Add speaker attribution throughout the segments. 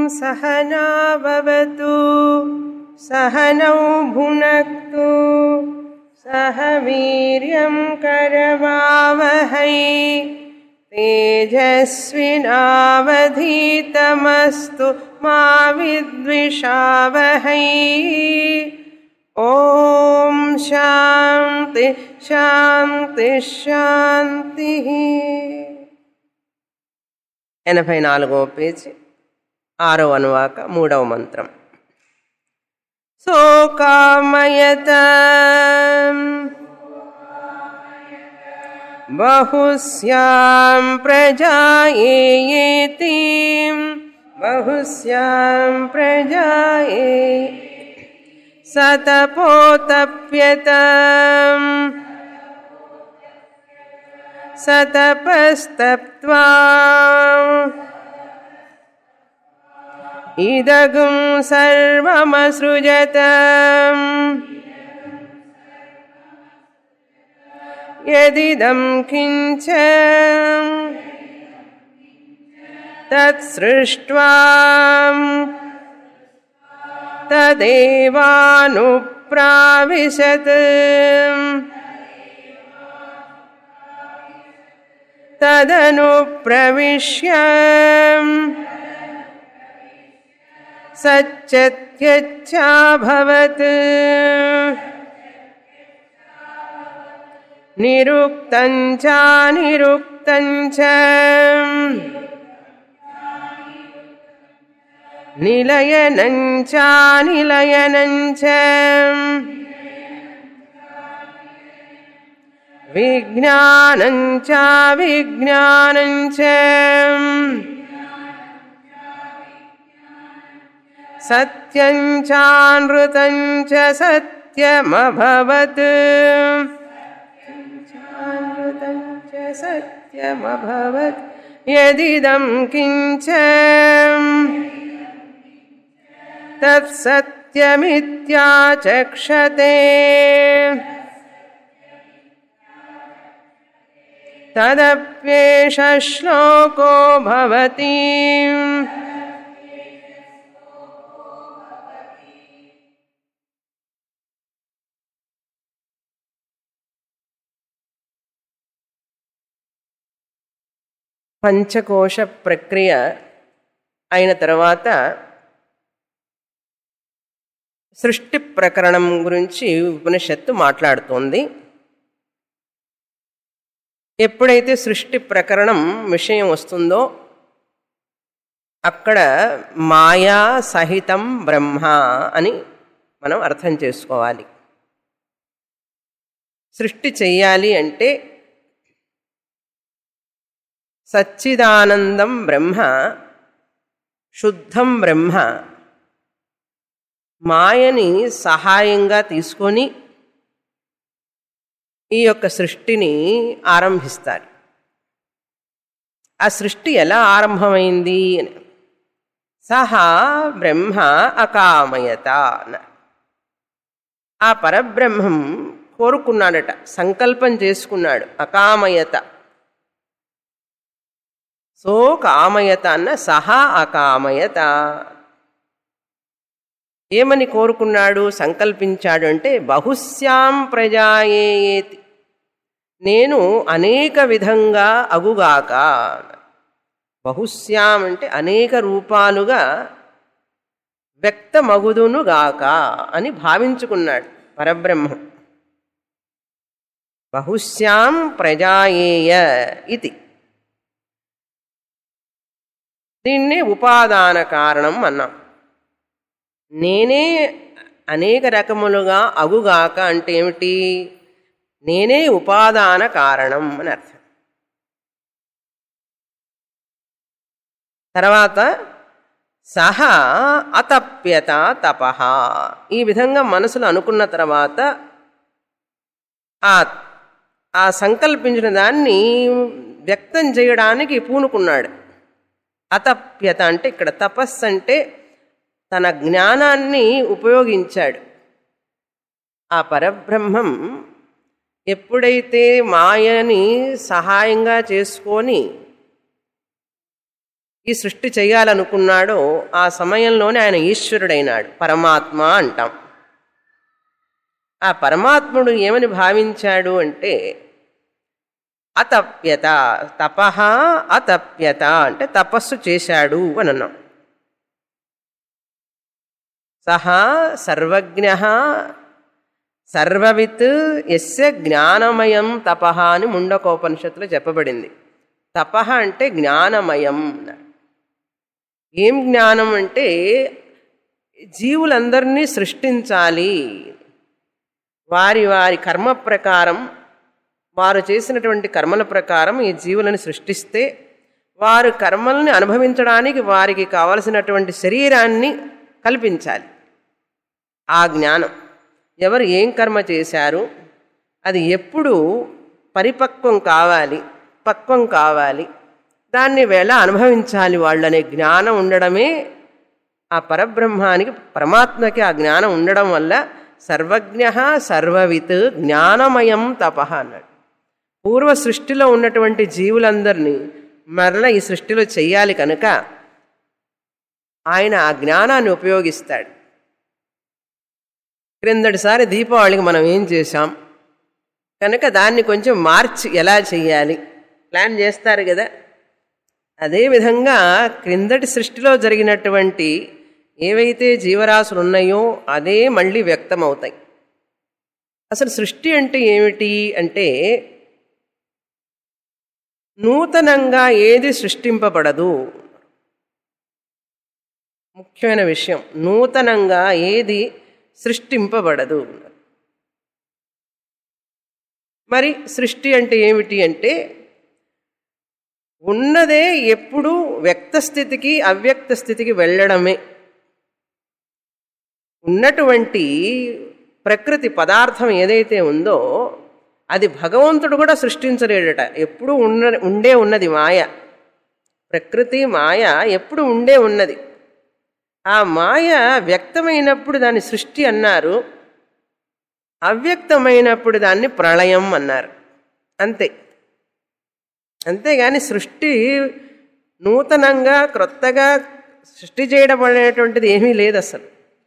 Speaker 1: सहनाववतु सहनौ भुनक्तु सह वीर्यं करवावहै तेजस्विनावधीतमस्तु मा विद्विषावहै। ఓం శాంతి శాంతి శాంతి. 84వ పేజీ 6వ అనువాక 3వ మంత్రం. సోకామయత బహుస్యాం ప్రజాయేతి బహుస్యాం ప్రజాయే సతపోతప్యతం సతపస్తప్త్వా ఇదగుం సర్వమసృజతం యదిదం కించ తత్సృష్ట్వా తదేవానుప్రావిశత్ తదనుప్రవిశ్య సత్యత్యచ్చాభవత్ నిరుక్తం చ నిరుక్తం చ నిలయనం చ నిలయనం చ విజ్ఞానం చ విజ్ఞానం చ సత్యం చ నృతం చ సత్యమభవత్ నృతం చ సత్యమభవత్ యదిదం కించ తత్సత్యమిత్యాచక్షతే తదప్యేష శ్లోకో భవతి. పంచకోశ ప్రక్రియ అయిన తర్వాత సృష్టి ప్రకరణం గురించి ఉపనిషత్తు మాట్లాడుతోంది. ఎప్పుడైతే సృష్టి ప్రకరణం విషయం వస్తుందో అక్కడ మాయా సహితం బ్రహ్మ అని మనం అర్థం చేసుకోవాలి. సృష్టి చెయ్యాలి అంటే సచ్చిదానందం బ్రహ్మ, శుద్ధం బ్రహ్మ మాయని సహాయంగా తీసుకొని ఈ యొక్క సృష్టిని ఆరంభిస్తారు. ఆ సృష్టి ఎలా ఆరంభమైంది అని సహా బ్రహ్మ అకామయత. ఆ పరబ్రహ్మం కోరుకున్నాడట, సంకల్పం చేసుకున్నాడు. అకామయత సో కామయత అన్న సహా అకామయత. ఏమని కోరుకున్నాడు, సంకల్పించాడు అంటే బహుశ్యాం ప్రజాయేతి, నేను అనేక విధంగా అగుగాక. బహుశ్యాం అంటే అనేక రూపాలుగా వ్యక్తమగుదునుగాక అని భావించుకున్నాడు పరబ్రహ్మం. బహుశ్యాం ప్రజాయేయ ఇది. దీన్నే ఉపాదాన కారణం అన్నాం. నేనే అనేక రకములుగా అగుగాక అంటే ఏమిటి, నేనే ఉపాదాన కారణం అని అర్థం. తర్వాత సహా అతప్యత తపః. ఈ విధంగా మనసులో అనుకున్న తర్వాత ఆ సంకల్పించిన దాన్ని వ్యక్తం చేయడానికి పూనుకున్నాడు. అతప్యత అంటే ఇక్కడ తపస్సు అంటే తన జ్ఞానాన్ని ఉపయోగించాడు. ఆ పరబ్రహ్మం ఎప్పుడైతే మాయని సహాయంగా చేసుకొని ఈ సృష్టి చేయాలనుకున్నాడో ఆ సమయంలోనే ఆయన ఈశ్వరుడైనాడు, పరమాత్మ అంటాం. ఆ పరమాత్ముడు ఏమని భావించాడు అంటే అతప్యత, తపః అతప్యత అంటే తపస్సు చేశాడు అని అన్నాం. సహా సర్వజ్ఞః సర్వవిత్ యస్య జ్ఞానమయం తపః అని ముండకోపనిషత్తులో చెప్పబడింది. తపః అంటే జ్ఞానమయం. ఏం జ్ఞానం అంటే జీవులందరినీ సృష్టించాలి, వారి వారి కర్మ ప్రకారం, వారు చేసినటువంటి కర్మల ప్రకారం ఈ జీవులను సృష్టిస్తే వారు కర్మల్ని అనుభవించడానికి వారికి కావలసినటువంటి శరీరాన్ని కల్పించాలి. ఆ జ్ఞానం ఎవరు ఏం కర్మ చేశారు, అది ఎప్పుడు పరిపక్వం కావాలి, పక్వం కావాలి, దాన్ని ఎలా అనుభవించాలి వాళ్ళనే జ్ఞానం ఉండడమే ఆ పరబ్రహ్మానికి, పరమాత్మకి ఆ జ్ఞానం ఉండడం వల్ల సర్వజ్ఞః సర్వవిత్ జ్ఞానమయం తపః అన్నాడు. పూర్వ సృష్టిలో ఉన్నటువంటి జీవులందరినీ మరలా ఈ సృష్టిలో చెయ్యాలి కనుక ఆయన ఆ జ్ఞానాన్ని ఉపయోగిస్తాడు. క్రిందటిసారి దీపావళికి మనం ఏం చేశాం కనుక దాన్ని కొంచెం మార్చి ఎలా చెయ్యాలి ప్లాన్ చేస్తారు కదా. అదేవిధంగా క్రిందటి సృష్టిలో జరిగినటువంటి ఏవైతే జీవరాశులు ఉన్నాయో అదే మళ్ళీ వ్యక్తమవుతాయి. అసలు సృష్టి అంటే ఏమిటి అంటే నూతనంగా ఏది సృష్టింపబడదు. ముఖ్యమైన విషయం, నూతనంగా ఏది సృష్టింపబడదు. మరి సృష్టి అంటే ఏమిటి అంటే ఉన్నదే ఎప్పుడూ వ్యక్త స్థితికి అవ్యక్త స్థితికి వెళ్ళడమే. ఉన్నటువంటి ప్రకృతి పదార్థం ఏదైతే ఉందో అది భగవంతుడు కూడా సృష్టించలేడట. ఎప్పుడు ఉండే ఉన్నది మాయ. ప్రకృతి మాయ ఎప్పుడు ఉండే ఉన్నది. ఆ మాయ వ్యక్తమైనప్పుడు దాన్ని సృష్టి అన్నారు, అవ్యక్తమైనప్పుడు దాన్ని ప్రళయం అన్నారు. అంతే. అంతేగాని సృష్టి నూతనంగా క్రొత్తగా సృష్టి చేయడం అనేటువంటిది ఏమీ లేదు అసలు.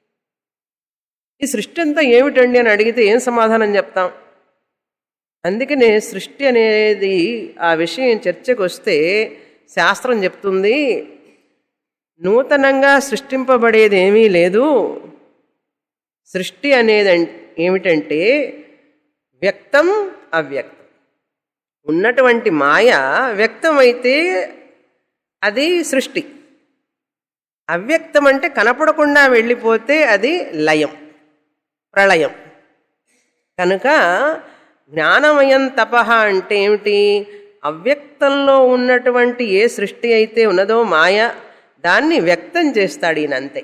Speaker 1: ఈ సృష్టి అంతా ఏమిటండి అని అడిగితే ఏం సమాధానం చెప్తాం? అందుకనే సృష్టి అనేది ఆ విషయం చర్చకు వస్తే శాస్త్రం చెప్తుంది నూతనంగా సృష్టింపబడేది ఏమీ లేదు. సృష్టి అనేది ఏమిటంటే వ్యక్తం అవ్యక్తం. ఉన్నటువంటి మాయ వ్యక్తమైతే అది సృష్టి, అవ్యక్తం అంటే కనపడకుండా వెళ్ళిపోతే అది లయం, ప్రళయం. కనుక జ్ఞానమయం తపః అంటే ఏమిటి? అవ్యక్తంలో ఉన్నటువంటి ఏ సృష్టి అయితే ఉన్నదో మాయ దాన్ని వ్యక్తం చేస్తాడు ఈయనంతే.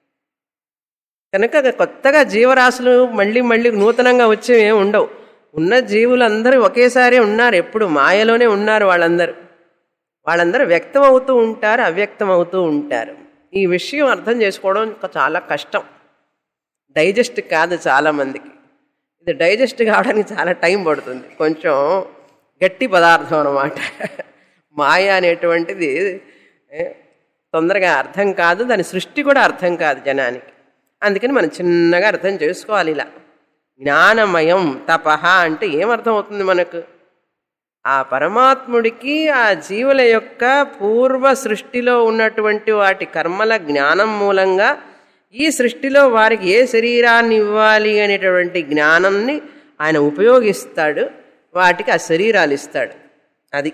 Speaker 1: కనుక కొత్తగా జీవరాశులు మళ్ళీ మళ్ళీ నూతనంగా వచ్చేవి ఉండవు. ఉన్న జీవులందరూ ఒకేసారి ఉన్నారు, ఎప్పుడు మాయలోనే ఉన్నారు. వాళ్ళందరూ వ్యక్తం అవుతూ ఉంటారు, అవ్యక్తం అవుతూ ఉంటారు. ఈ విషయం అర్థం చేసుకోవడం చాలా కష్టం, డైజెస్ట్ కాదు చాలామందికి. ఇది డైజెస్ట్ కావడానికి చాలా టైం పడుతుంది, కొంచెం గట్టి పదార్థం అన్నమాట. మాయ అనేటువంటిది తొందరగా అర్థం కాదు, దాని సృష్టి కూడా అర్థం కాదు జనానికి. అందుకని మనం చిన్నగా అర్థం చేసుకోవాలి. ఇలా జ్ఞానమయం తపః అంటే ఏమర్థం అవుతుంది మనకు? ఆ పరమాత్ముడికి ఆ జీవుల యొక్క పూర్వ సృష్టిలో ఉన్నటువంటి వాటి కర్మల జ్ఞానం మూలంగా ఈ సృష్టిలో వారికి ఏ శరీరాన్ని ఇవ్వాలి అనేటువంటి జ్ఞానాన్ని ఆయన ఉపయోగిస్తాడు, వాటికి ఆ శరీరాలు ఇస్తాడు. అది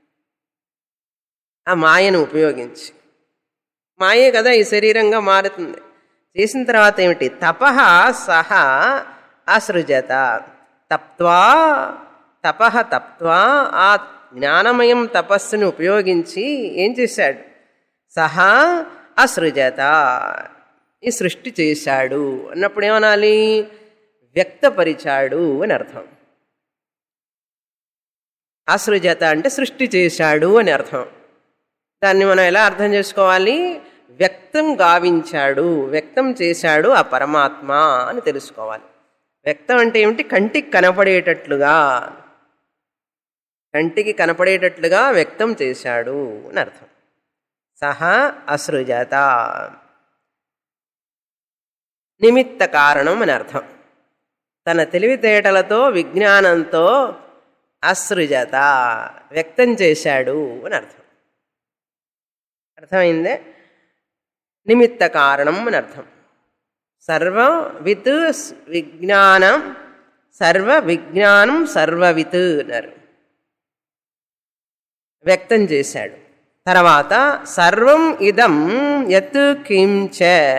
Speaker 1: ఆ మాయను ఉపయోగించి, మాయే కదా ఈ శరీరంగా మారుతుంది. చేసిన తర్వాత ఏమిటి? తపః సహ అసృజత. తప్త్వా తపః తప్త్వా ఆ జ్ఞానమయం తపస్సును ఉపయోగించి ఏం చేశాడు? సహా అసృజత, ఈ సృష్టి చేశాడు అన్నప్పుడు ఏమనాలి? వ్యక్తపరిచాడు అని అర్థం. అసృజత అంటే సృష్టి చేశాడు అని అర్థం. దాన్ని మనం ఎలా అర్థం చేసుకోవాలి? వ్యక్తం గావించాడు, వ్యక్తం చేశాడు ఆ పరమాత్మ అని తెలుసుకోవాలి. వ్యక్తం అంటే ఏమిటి? కంటికి కనపడేటట్లుగా, కంటికి కనపడేటట్లుగా వ్యక్తం చేశాడు అని అర్థం. సహ అసృజత. నిమిత్త కారణం అని అర్థం. తన తెలివితేటలతో విజ్ఞానంతో అసృజత వ్యక్తం చేశాడు అని అర్థం. అర్థమైందే? నిమిత్త కారణం అని అర్థం. సర్వం విత్ విజ్ఞానం, సర్వ విజ్ఞానం సర్వవిత్ అన్నారు. వ్యక్తం చేశాడు. తర్వాత సర్వం ఇదం యత్ కించ,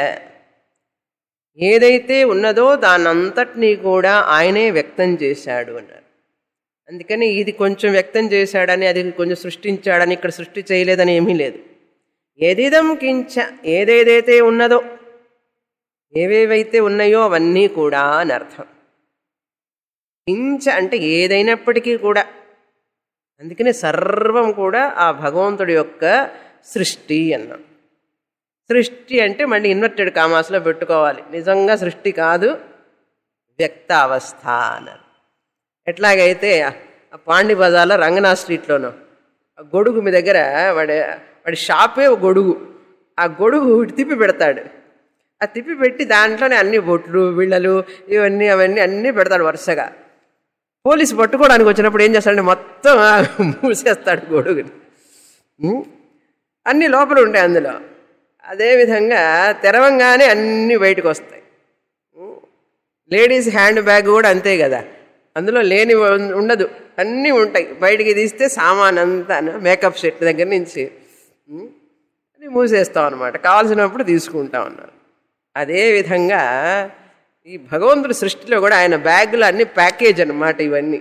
Speaker 1: ఏదైతే ఉన్నదో దానంతటినీ కూడా ఆయనే వ్యక్తం చేశాడు అన్నారు. అందుకని ఇది కొంచెం వ్యక్తం చేశాడని, అది కొంచెం సృష్టించాడని, ఇక్కడ సృష్టి చేయలేదని ఏమీ లేదు. ఎదిదం కించ, ఏదేదైతే ఉన్నదో, ఏవేవైతే ఉన్నాయో అవన్నీ కూడా అని అర్థం. కించ అంటే ఏదైనప్పటికీ కూడా. అందుకనే సర్వం కూడా ఆ భగవంతుడి యొక్క సృష్టి అన్నాం. సృష్టి అంటే మళ్ళీ ఇన్వర్టెడ్ కామాస్లో పెట్టుకోవాలి. నిజంగా సృష్టి కాదు, వ్యక్త అవస్థ అన్నారు. ఎట్లాగైతే ఆ పాండి బజార్లో రంగనాథ్ స్ట్రీట్లోనూ ఆ గొడుగు మీ దగ్గర వాడి షాపే గొడుగు. ఆ గొడుగు తిప్పి పెడతాడు. ఆ తిప్పి పెట్టి దాంట్లోనే అన్ని బొట్లు, బిళ్ళలు, ఇవన్నీ అవన్నీ అన్నీ పెడతాడు వరుసగా. పోలీసు పట్టుకోవడానికి వచ్చినప్పుడు ఏం చేస్తాడంటే మొత్తం మూసేస్తాడు గొడుగుని. అన్నీ లోపల ఉంటాయి అందులో. అదేవిధంగా తెరవంగానే అన్నీ బయటకు వస్తాయి. లేడీస్ హ్యాండ్ బ్యాగ్ కూడా అంతే కదా, అందులో లేని ఉండదు, అన్నీ ఉంటాయి. బయటికి తీస్తే సామాన్ అంతా మేకప్ సెట్ దగ్గర నుంచి అన్నీ మూసేస్తాం అన్నమాట. కావాల్సినప్పుడు తీసుకుంటాం అన్నారు. అదేవిధంగా ఈ భగవంతుడి సృష్టిలో కూడా ఆయన బ్యాగులు అన్ని ప్యాకేజ్ అన్నమాట ఇవన్నీ.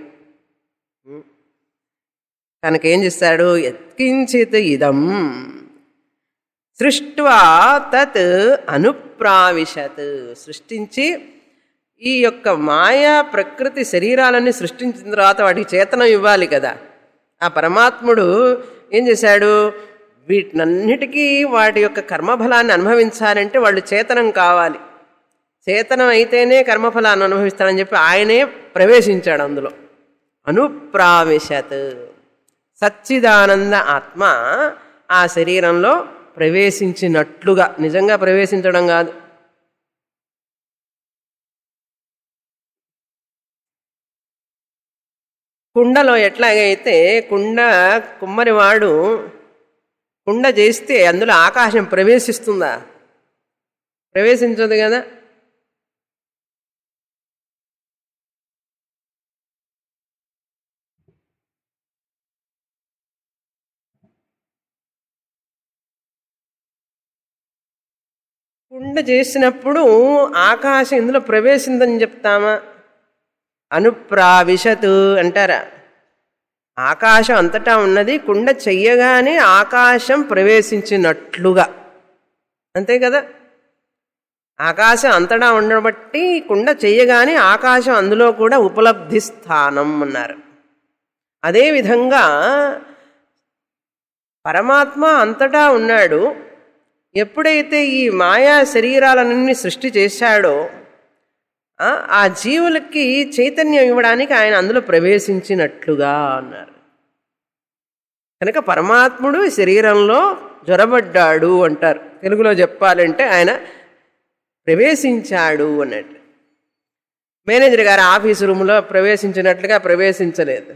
Speaker 1: తనకేం చేస్తాడు? యత్కించిత్ ఇదం సృష్ట్వా తత్ అనుప్రావిశత్, సృష్టించి ఈ యొక్క మాయా ప్రకృతి శరీరాలన్నీ సృష్టించిన తర్వాత వాటికి చేతనం ఇవ్వాలి కదా. ఆ పరమాత్ముడు ఏం చేశాడు? వీటినన్నిటికీ వాటి యొక్క కర్మఫలాన్ని అనుభవించాలంటే వాళ్ళు చేతనం కావాలి. చేతనం అయితేనే కర్మఫలాన్ని అనుభవిస్తాడని చెప్పి ఆయనే ప్రవేశించాడు అందులో. అనుప్రావిశత్, సచ్చిదానంద ఆత్మ ఆ శరీరంలో ప్రవేశించినట్లుగా, నిజంగా ప్రవేశించడం కాదు. కుండలో ఎట్లాగైతే కుమ్మరివాడు కుండ చేస్తే అందులో ఆకాశం ప్రవేశిస్తుందా? ప్రవేశించదు కదా. కుండ చేసినప్పుడు ఆకాశం ఇందులో ప్రవేశిందని చెప్తామా? అనుప్రావిశతు అంటారా? ఆకాశం అంతటా ఉన్నది, కుండ చెయ్యగానే ఆకాశం ప్రవేశించినట్లుగా, అంతే కదా. ఆకాశం అంతటా ఉండబట్టి కుండ చెయ్యగానే ఆకాశం అందులో కూడా ఉపలబ్ధి స్థానం అన్నారు. అదేవిధంగా పరమాత్మ అంతటా ఉన్నాడు. ఎప్పుడైతే ఈ మాయా శరీరాలన్నీ సృష్టి చేశాడో ఆ జీవులకి చైతన్యం ఇవ్వడానికి ఆయన అందులో ప్రవేశించినట్లుగా అన్నారు. కనుక పరమాత్ముడు శరీరంలో జ్వరబడ్డాడు అంటారు. తెలుగులో చెప్పాలంటే ఆయన ప్రవేశించాడు అన్నట్టు. మేనేజర్ గారు ఆఫీసు రూమ్లో ప్రవేశించినట్లుగా ప్రవేశించలేదు.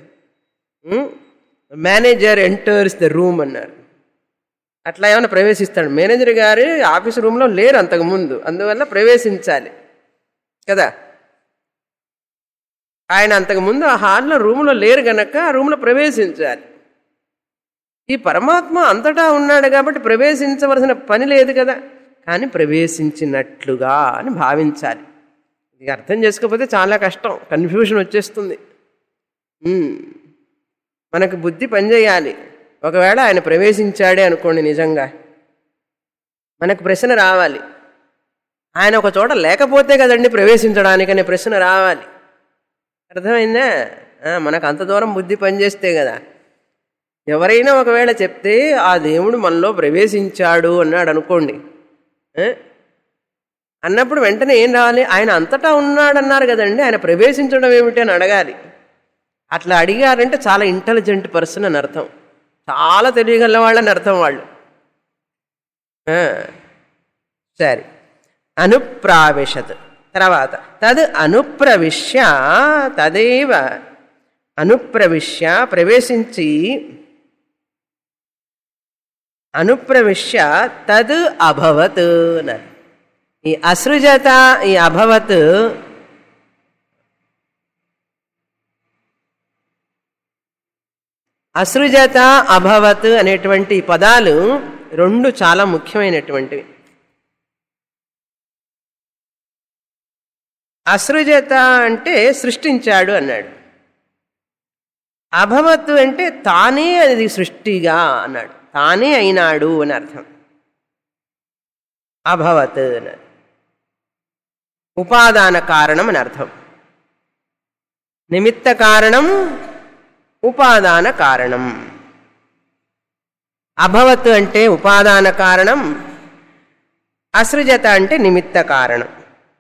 Speaker 1: మేనేజర్ ఎంటర్స్ ద రూమ్ అన్నారు. అట్లా ఏమైనా ప్రవేశిస్తాడు? మేనేజర్ గారు ఆఫీసు రూమ్లో లేరు అంతకుముందు, అందువల్ల ప్రవేశించాలి కదా. ఆయన అంతకుముందు ఆ హాల్లో రూమ్లో లేరు గనక ఆ రూమ్లో ప్రవేశించాలి. ఈ పరమాత్మ అంతటా ఉన్నాడు కాబట్టి ప్రవేశించవలసిన పని లేదు కదా, కానీ ప్రవేశించినట్లుగా అని భావించాలి. ఇది అర్థం చేసుకోకపోతే చాలా కష్టం, కన్ఫ్యూషన్ వచ్చేస్తుంది. మనకు బుద్ధి పనిచేయాలి. ఒకవేళ ఆయన ప్రవేశించాడే అనుకోండి, నిజంగా మనకు ప్రశ్న రావాలి, ఆయన ఒక చోట లేకపోతే కదండి ప్రవేశించడానికనే ప్రశ్న రావాలి. అర్థమైందా? మనకు అంత దూరం బుద్ధి పనిచేస్తే కదా. ఎవరైనా ఒకవేళ చెప్తే ఆ దేవుడు మనలో ప్రవేశించాడు అన్నాడు అనుకోండి, అన్నప్పుడు వెంటనే ఏం రావాలి? ఆయన అంతటా ఉన్నాడన్నారు కదండి, ఆయన ప్రవేశించడం ఏమిటి అని అడగాలి. అట్లా అడిగారంటే చాలా ఇంటెలిజెంట్ పర్సన్ అని అర్థం, చాలా తెలియగల వాళ్ళని అర్థం వాళ్ళు. సరే, అనుప్రావిశత్. తర్వాత తద్ అనుప్రవిశ్య, తదేవ అనుప్రవిశ్య, ప్రవేశించి, అనుప్రవిశ్య తద్ అభవత్ అన్నారు. ఈ అసృజత, ఈ అభవత్ అసృజత అభవత్ అనేటువంటి పదాలు రెండు చాలా ముఖ్యమైనటువంటివి. అసృజత అంటే సృష్టించాడు అన్నాడు. అభవత్ అంటే తానే అది సృష్టిగా అన్నాడు, తానే అయినాడు అని అర్థం. అభవత్ అన్నాడు ఉపాదాన కారణం అని అర్థం. నిమిత్త కారణం, ఉపాదాన కారణం. అభవత్ అంటే ఉపాదాన కారణం, అసృజత అంటే నిమిత్త కారణం.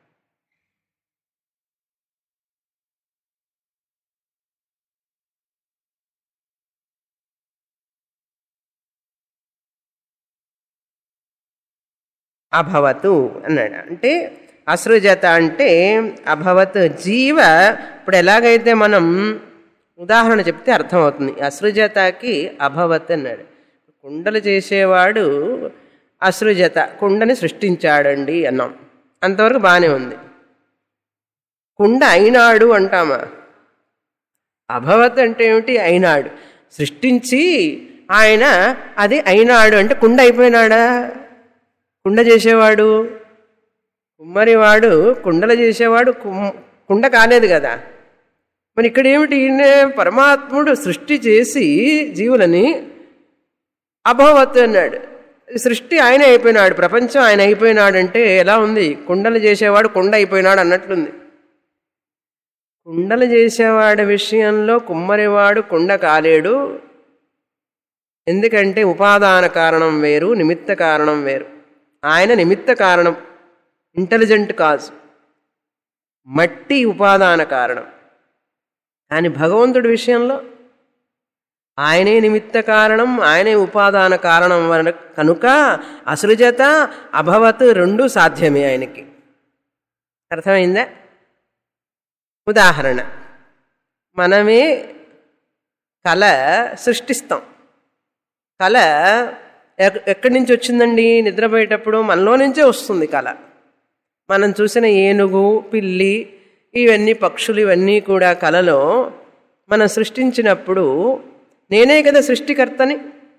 Speaker 1: అభవతు అన్నాడు. అంటే అసృజత అంటే అభవత్ జీవ. ఇప్పుడు ఎలాగైతే మనం ఉదాహరణ చెప్తే అర్థమవుతుంది. అసృజతకి అభవత్ అన్నాడు. కుండలు చేసేవాడు అసృజత, కుండని సృష్టించాడండి అన్నాం, అంతవరకు బాగానే ఉంది. కుండ అయినాడు అంటామా? అభవత్ అంటే ఏమిటి? అయినాడు. సృష్టించి ఆయన అది అయినాడు అంటే కుండ అయిపోయినాడా? కుండ చేసేవాడు, కుమ్మరివాడు కుండలు చేసేవాడు కుండ కాలేదు కదా. మరి ఇక్కడ ఏమిటి? ఈయన పరమాత్ముడు సృష్టి చేసి జీవులని అభవత్ అన్నాడు. సృష్టి ఆయన అయిపోయినాడు, ప్రపంచం ఆయన అయిపోయినాడు అంటే ఎలా ఉంది? కుండలు చేసేవాడు కుండ అయిపోయినాడు అన్నట్లుంది. కుండలు చేసేవాడి విషయంలో కుమ్మరివాడు కుండ కాలేడు. ఎందుకంటే ఉపాదాన కారణం వేరు, నిమిత్త కారణం వేరు. ఆయన నిమిత్త కారణం, ఇంటెలిజెంట్ కాజ్. మట్టి ఉపాదాన కారణం. కానీ భగవంతుడి విషయంలో ఆయనే నిమిత్త కారణం, ఆయనే ఉపాదాన కారణం కనుక అసృజత అభవత్ రెండు సాధ్యమే ఆయనకి. అర్థమైందా? ఉదాహరణ, మనమే కళ సృష్టిస్తాం. కళ ఎక్కడి నుంచి వచ్చిందండి? నిద్రపోయేటప్పుడు మనలో నుంచే వస్తుంది కళ. మనం చూసిన ఏనుగు, పిల్లి, ఇవన్నీ పక్షులు, ఇవన్నీ కూడా కళలో మనం సృష్టించినప్పుడు నేనే కదా సృష్టికర్తని.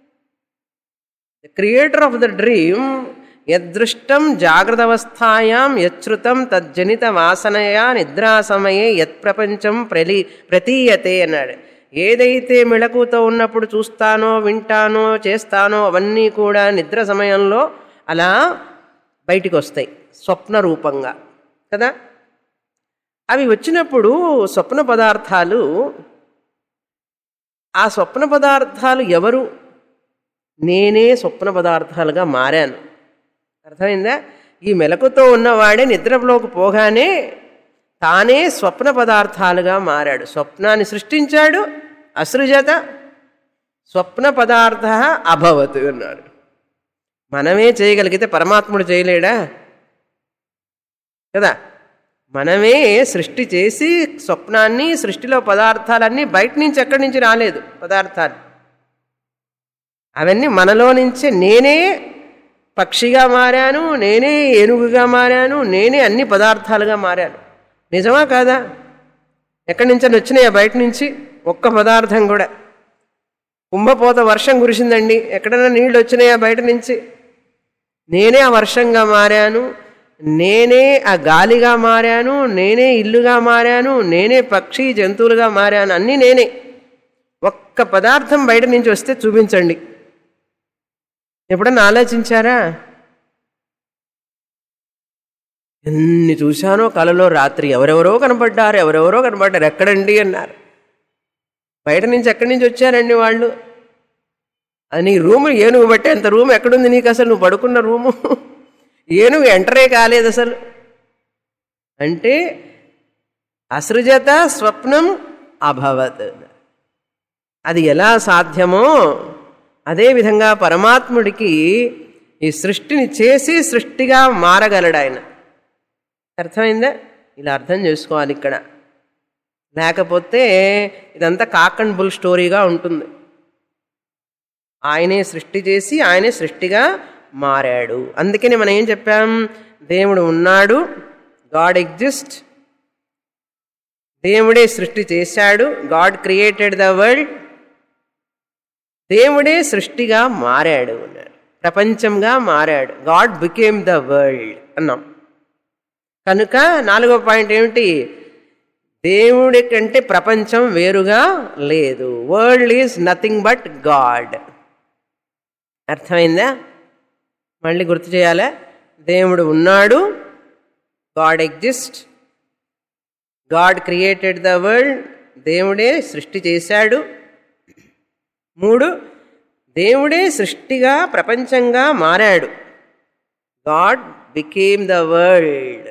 Speaker 1: The creator of the dream యదృష్టం జాగ్రత్తవస్థాయాం యచ్రుతం తజ్జనిత వాసనయా నిద్రాసమయే యత్ప్రపంచం ప్రతీయతే అన్నాడు. ఏదైతే మెళకుతో ఉన్నప్పుడు చూస్తానో, వింటానో, చేస్తానో అవన్నీ కూడా నిద్ర సమయంలో అలా బయటికి వస్తాయి స్వప్న రూపంగా కదా. అవి వచ్చినప్పుడు స్వప్న పదార్థాలు, ఆ స్వప్న పదార్థాలు ఎవరు? నేనే స్వప్న పదార్థాలుగా మారాను. అర్థమైందా? ఈ మెలకుతో ఉన్నవాడే నిద్రలోకి పోగానే తానే స్వప్న పదార్థాలుగా మారాడు. స్వప్నాన్ని సృష్టించాడు, అసృజత, స్వప్న పదార్థ అభవత్ అన్నాడు. మనమే చేయగలిగితే పరమాత్ముడు చేయలేడా కదా. మనమే సృష్టి చేసి స్వప్నాన్ని, సృష్టిలో పదార్థాలన్నీ బయట నుంచి ఎక్కడి నుంచి రాలేదు పదార్థాలు, అవన్నీ మనలో నుంచే. నేనే పక్షిగా మారాను, నేనే ఏనుగుగా మారాను, నేనే అన్ని పదార్థాలుగా మారాను. నిజమా కాదా? ఎక్కడి నుంచి వచ్చినాయా బయట నుంచి? ఒక్క పదార్థం కూడా. కుంభపోత వర్షం కురిసిందండి, ఎక్కడైనా నీళ్ళు వచ్చినాయా బయట నుంచి? నేనే ఆ వర్షంగా మారాను, నేనే ఆ గాలిగా మారాను, నేనే ఇల్లుగా మారాను, నేనే పక్షి జంతువులుగా మారాను, అన్నీ నేనే. ఒక్క పదార్థం బయట నుంచి వస్తే చూపించండి. ఎప్పుడన్నా ఆలోచించారా? ఎన్ని చూశానో కలలో రాత్రి, ఎవరెవరో కనపడ్డారు, ఎవరెవరో కనపడ్డారు. ఎక్కడండి అన్నారు. బయట నుంచి ఎక్కడి నుంచి వచ్చారండి వాళ్ళు? అది నీ రూము ఏనుగు బట్టి అంత రూమ్ ఎక్కడుంది నీకు? అసలు నువ్వు పడుకున్న రూము ఏనుగు ఎంటరే కాలేదు అసలు. అంటే అసృజత స్వప్నం అభవత్. అది ఎలా సాధ్యమో అదేవిధంగా పరమాత్ముడికి ఈ సృష్టిని చేసి సృష్టిగా మారగలడు ఆయన. అర్థమైందా? ఇలా అర్థం చేసుకోవాలి ఇక్కడ. లేకపోతే ఇదంతా కాక్ అండ్ బుల్ స్టోరీగా ఉంటుంది. ఆయనే సృష్టి చేసి ఆయనే సృష్టిగా మారాడు. అందుకని మనం ఏం చెప్పాం? దేవుడు ఉన్నాడు, గాడ్ ఎగ్జిస్ట్, దేవుడే సృష్టి చేశాడు, గాడ్ క్రియేటెడ్ ద వరల్డ్, దేవుడే సృష్టిగా మారాడు అన్నాడు, ప్రపంచంగా మారాడు. గాడ్ బికేమ్ ద వరల్డ్ అన్నాం. కనుక 4వ పాయింట్ ఏమిటి? దేవుడి కంటే ప్రపంచం వేరుగా లేదు. World is nothing but God. అర్థమైందా? మళ్ళీ గుర్తు చేయాలా? దేవుడు ఉన్నాడు, God exist, God created the world, దేవుడే సృష్టి చేశాడు. 3, దేవుడే సృష్టిగా ప్రపంచంగా మారాడు. God became the world.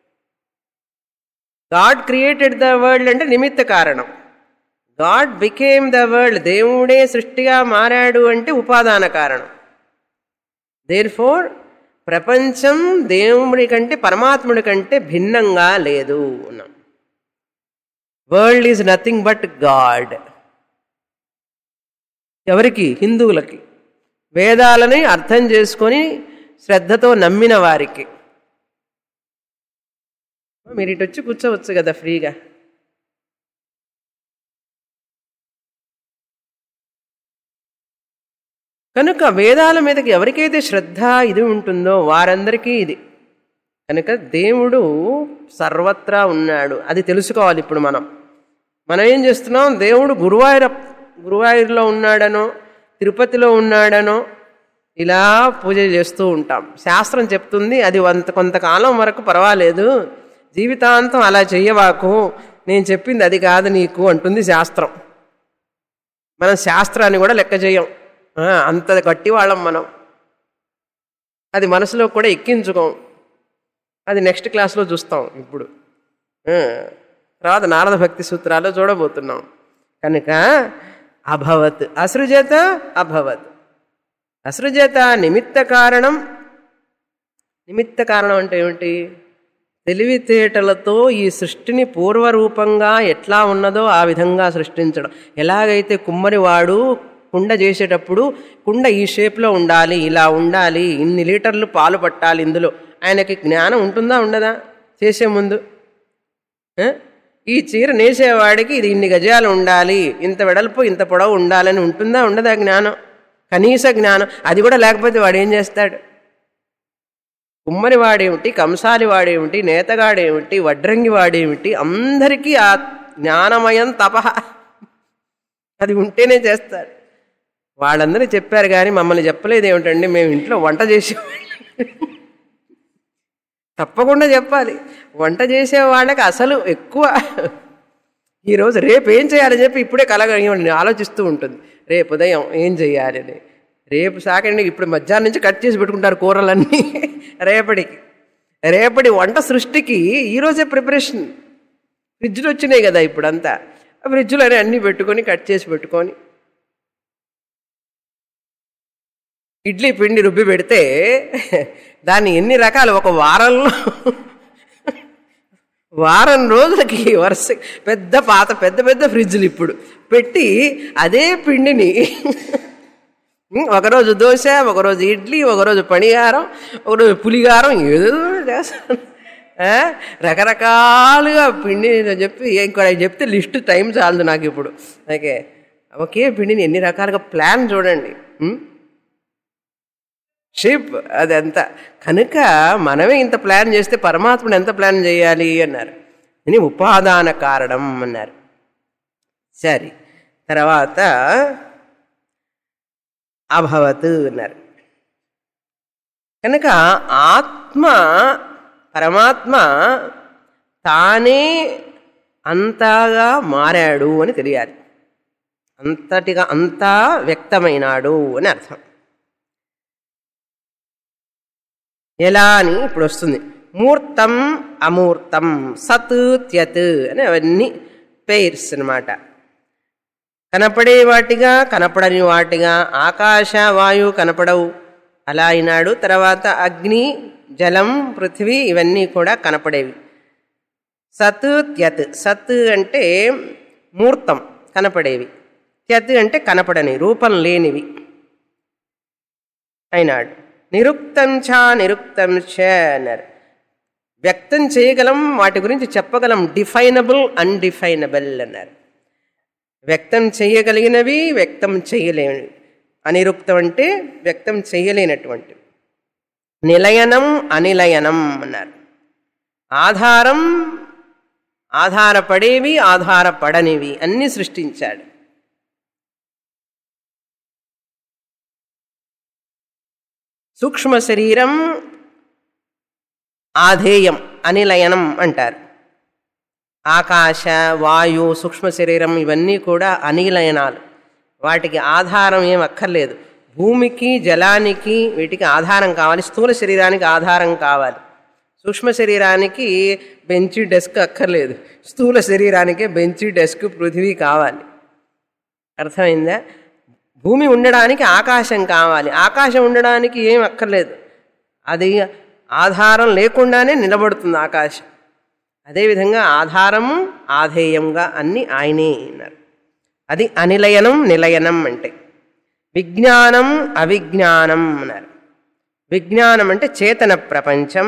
Speaker 1: God created the world అంటే నిమిత్త కారణం. గాడ్ బికేమ్ ద వరల్డ్, దేవుడే సృష్టిగా మారాడు అంటే ఉపాదాన కారణం. దేర్ఫోర్ ప్రపంచం దేవుడి కంటే పరమాత్ముడి కంటే భిన్నంగా లేదు అన్నాం. World is nothing but God. ఎవరికి? హిందువులకి, వేదాలని అర్థం చేసుకొని శ్రద్ధతో నమ్మిన వారికి. మీరు ఇటు వచ్చి కూర్చోవచ్చు కదా ఫ్రీగా. కనుక వేదాల మీదకి ఎవరికైతే శ్రద్ధ ఇది ఉంటుందో వారందరికీ ఇది. కనుక దేవుడు సర్వత్రా ఉన్నాడు, అది తెలుసుకోవాలి. ఇప్పుడు మనం ఏం చేస్తున్నాం? దేవుడు గురువాయూరులో ఉన్నాడనో తిరుపతిలో ఉన్నాడనో ఇలా పూజ చేస్తూ ఉంటాం. శాస్త్రం చెప్తుంది అది కొంతకాలం వరకు పర్వాలేదు, జీవితాంతం అలా చెయ్యవాకు, నేను చెప్పింది అది కాదు నీకు అంటుంది శాస్త్రం. మనం శాస్త్రాన్ని కూడా లెక్క చేయం, అంత గట్టి వాళ్ళం మనం. అది మనసులో కూడా ఎక్కించుకోం. అది నెక్స్ట్ క్లాస్లో చూస్తాం. ఇప్పుడు తర్వాత నారద భక్తి సూత్రాల్లో చూడబోతున్నాం. కనుక అభవత్ అసృజత, అభవత్ అసృజత నిమిత్త కారణం. నిమిత్త కారణం అంటే ఏమిటి? తెలివితేటలతో ఈ సృష్టిని పూర్వరూపంగా ఎట్లా ఉన్నదో ఆ విధంగా సృష్టించడం. ఎలాగైతే కుమ్మరివాడు కుండ చేసేటప్పుడు కుండ ఈ షేప్లో ఉండాలి, ఇలా ఉండాలి, ఇన్ని లీటర్లు పాలు పట్టాలి, ఇందులో ఆయనకి జ్ఞానం ఉంటుందా ఉండదా? చేసే ముందు ఈ చీర నేసేవాడికి ఇది ఇన్ని గజాలు ఉండాలి, ఇంత వెడల్పు ఇంత పొడవు ఉండాలని ఉంటుందా ఉండదా జ్ఞానం? కనీస జ్ఞానం అది కూడా లేకపోతే వాడు ఏం చేస్తాడు? కుమ్మరి వాడేమిటి, కంసాలి వాడేమిటి, నేతగాడేమిటి, వడ్రంగి వాడేమిటి, అందరికీ ఆ జ్ఞానమయం తపహ అది ఉంటేనే చేస్తారు. వాళ్ళందరూ చెప్పారు కానీ మమ్మల్ని చెప్పలేదు ఏమిటండి, మేము ఇంట్లో వంట చేసేవాళ్ళం. తప్పకుండా చెప్పాలి. వంట చేసే వాళ్ళకి అసలు ఎక్కువ ఈరోజు రేపు ఏం చేయాలని చెప్పి ఇప్పుడే ఆలోచిస్తూ ఉంటుంది. రేపు ఉదయం ఏం చేయాలని, రేపు సాకండి ఇప్పుడు మధ్యాహ్నం నుంచి కట్ చేసి పెట్టుకుంటారు కూరలన్నీ రేపటి వంట సృష్టికి ఈరోజే ప్రిపరేషన్. ఫ్రిడ్జ్లు వచ్చినాయి కదా ఇప్పుడంతా, ఫ్రిడ్జ్లోనే అన్నీ పెట్టుకొని కట్ చేసి పెట్టుకొని ఇడ్లీ పిండి రుబ్బి పెడితే దాన్ని ఎన్ని రకాలు ఒక వారం రోజులకి వరుస పెద్ద పెద్ద ఫ్రిడ్జ్లు ఇప్పుడు పెట్టి అదే పిండిని ఒకరోజు దోశ, ఒకరోజు ఇడ్లీ, ఒకరోజు పనిహారం, ఒకరోజు పులిహారం, ఏదో చేస్తాను. రకరకాలుగా పిండి చెప్పి ఇంకా చెప్తే లిస్టు టైం చాలదు నాకు ఇప్పుడు. ఒకే పిండిని ఎన్ని రకాలుగా ప్లాన్ చూడండి. షేప్ అదంతా. కనుక మనమే ఇంత ప్లాన్ చేస్తే పరమాత్ముడు ఎంత ప్లాన్ చేయాలి అన్నారు. అని ఉపాదాన కారణం అన్నారు. సరే, తర్వాత అభవత్ అన్నారు. కనుక పరమాత్మ తానే అంతగా మారాడు అని తెలియాలి. అంతా వ్యక్తమైనాడు అని అర్థం. ఎలా అని ఇప్పుడు వస్తుంది. మూర్తం అమూర్తం, సత్ త్యత్ అని అవన్నీ పెయిర్స్ అన్నమాట. కనపడే వాటిగా, కనపడని వాటిగా. ఆకాశ వాయువు కనపడవు, అలా అయినాడు. తర్వాత అగ్ని, జలం, పృథివీ ఇవన్నీ కూడా కనపడేవి. సత్ త్యత్. సత్ అంటే మూర్తం, కనపడేవి. త్యత్ అంటే కనపడని, రూపం లేనివి అయినాడు. నిరుక్తం చ నిరుక్తం చ అన్నారు. వ్యక్తం చేయగలం, వాటి గురించి చెప్పగలం. డిఫైనబుల్, అన్డిఫైనబుల్ అన్నారు. వ్యక్తం చేయగలిగినవి, వ్యక్తం చేయలేనివి. అనిరుక్తం అంటే వ్యక్తం చేయలేనటువంటి. నిలయనం, అనిలయనం అన్నారు. ఆధారం, ఆధారపడేవి, ఆధారపడనివి అన్నీ సృష్టించాడు. సూక్ష్మ శరీరం ఆధేయం, అనిలయనం అంటారు. ఆకాశ, వాయు, సూక్ష్మ శరీరం ఇవన్నీ కూడా అనిలయనాలు. వాటికి ఆధారం ఏం అక్కర్లేదు. భూమికి, జలానికి వీటికి ఆధారం కావాలి. స్థూల శరీరానికి ఆధారం కావాలి. సూక్ష్మ శరీరానికి బెంచి, డెస్క్ అక్కర్లేదు. స్థూల శరీరానికే బెంచి, డెస్క్, పృథివీ కావాలి. అర్థమైందా? భూమి ఉండడానికి ఆకాశం కావాలి. ఆకాశం ఉండడానికి ఏం అక్కర్లేదు. అది ఆధారం లేకుండానే నిలబడుతుంది ఆకాశం. అదేవిధంగా ఆధారము, ఆధేయంగా అన్నీ ఆయనే అన్నారు. అది అనిలయనం, నిలయనం అంటే. విజ్ఞానం, అవిజ్ఞానం అన్నారు. విజ్ఞానం అంటే చేతన ప్రపంచం,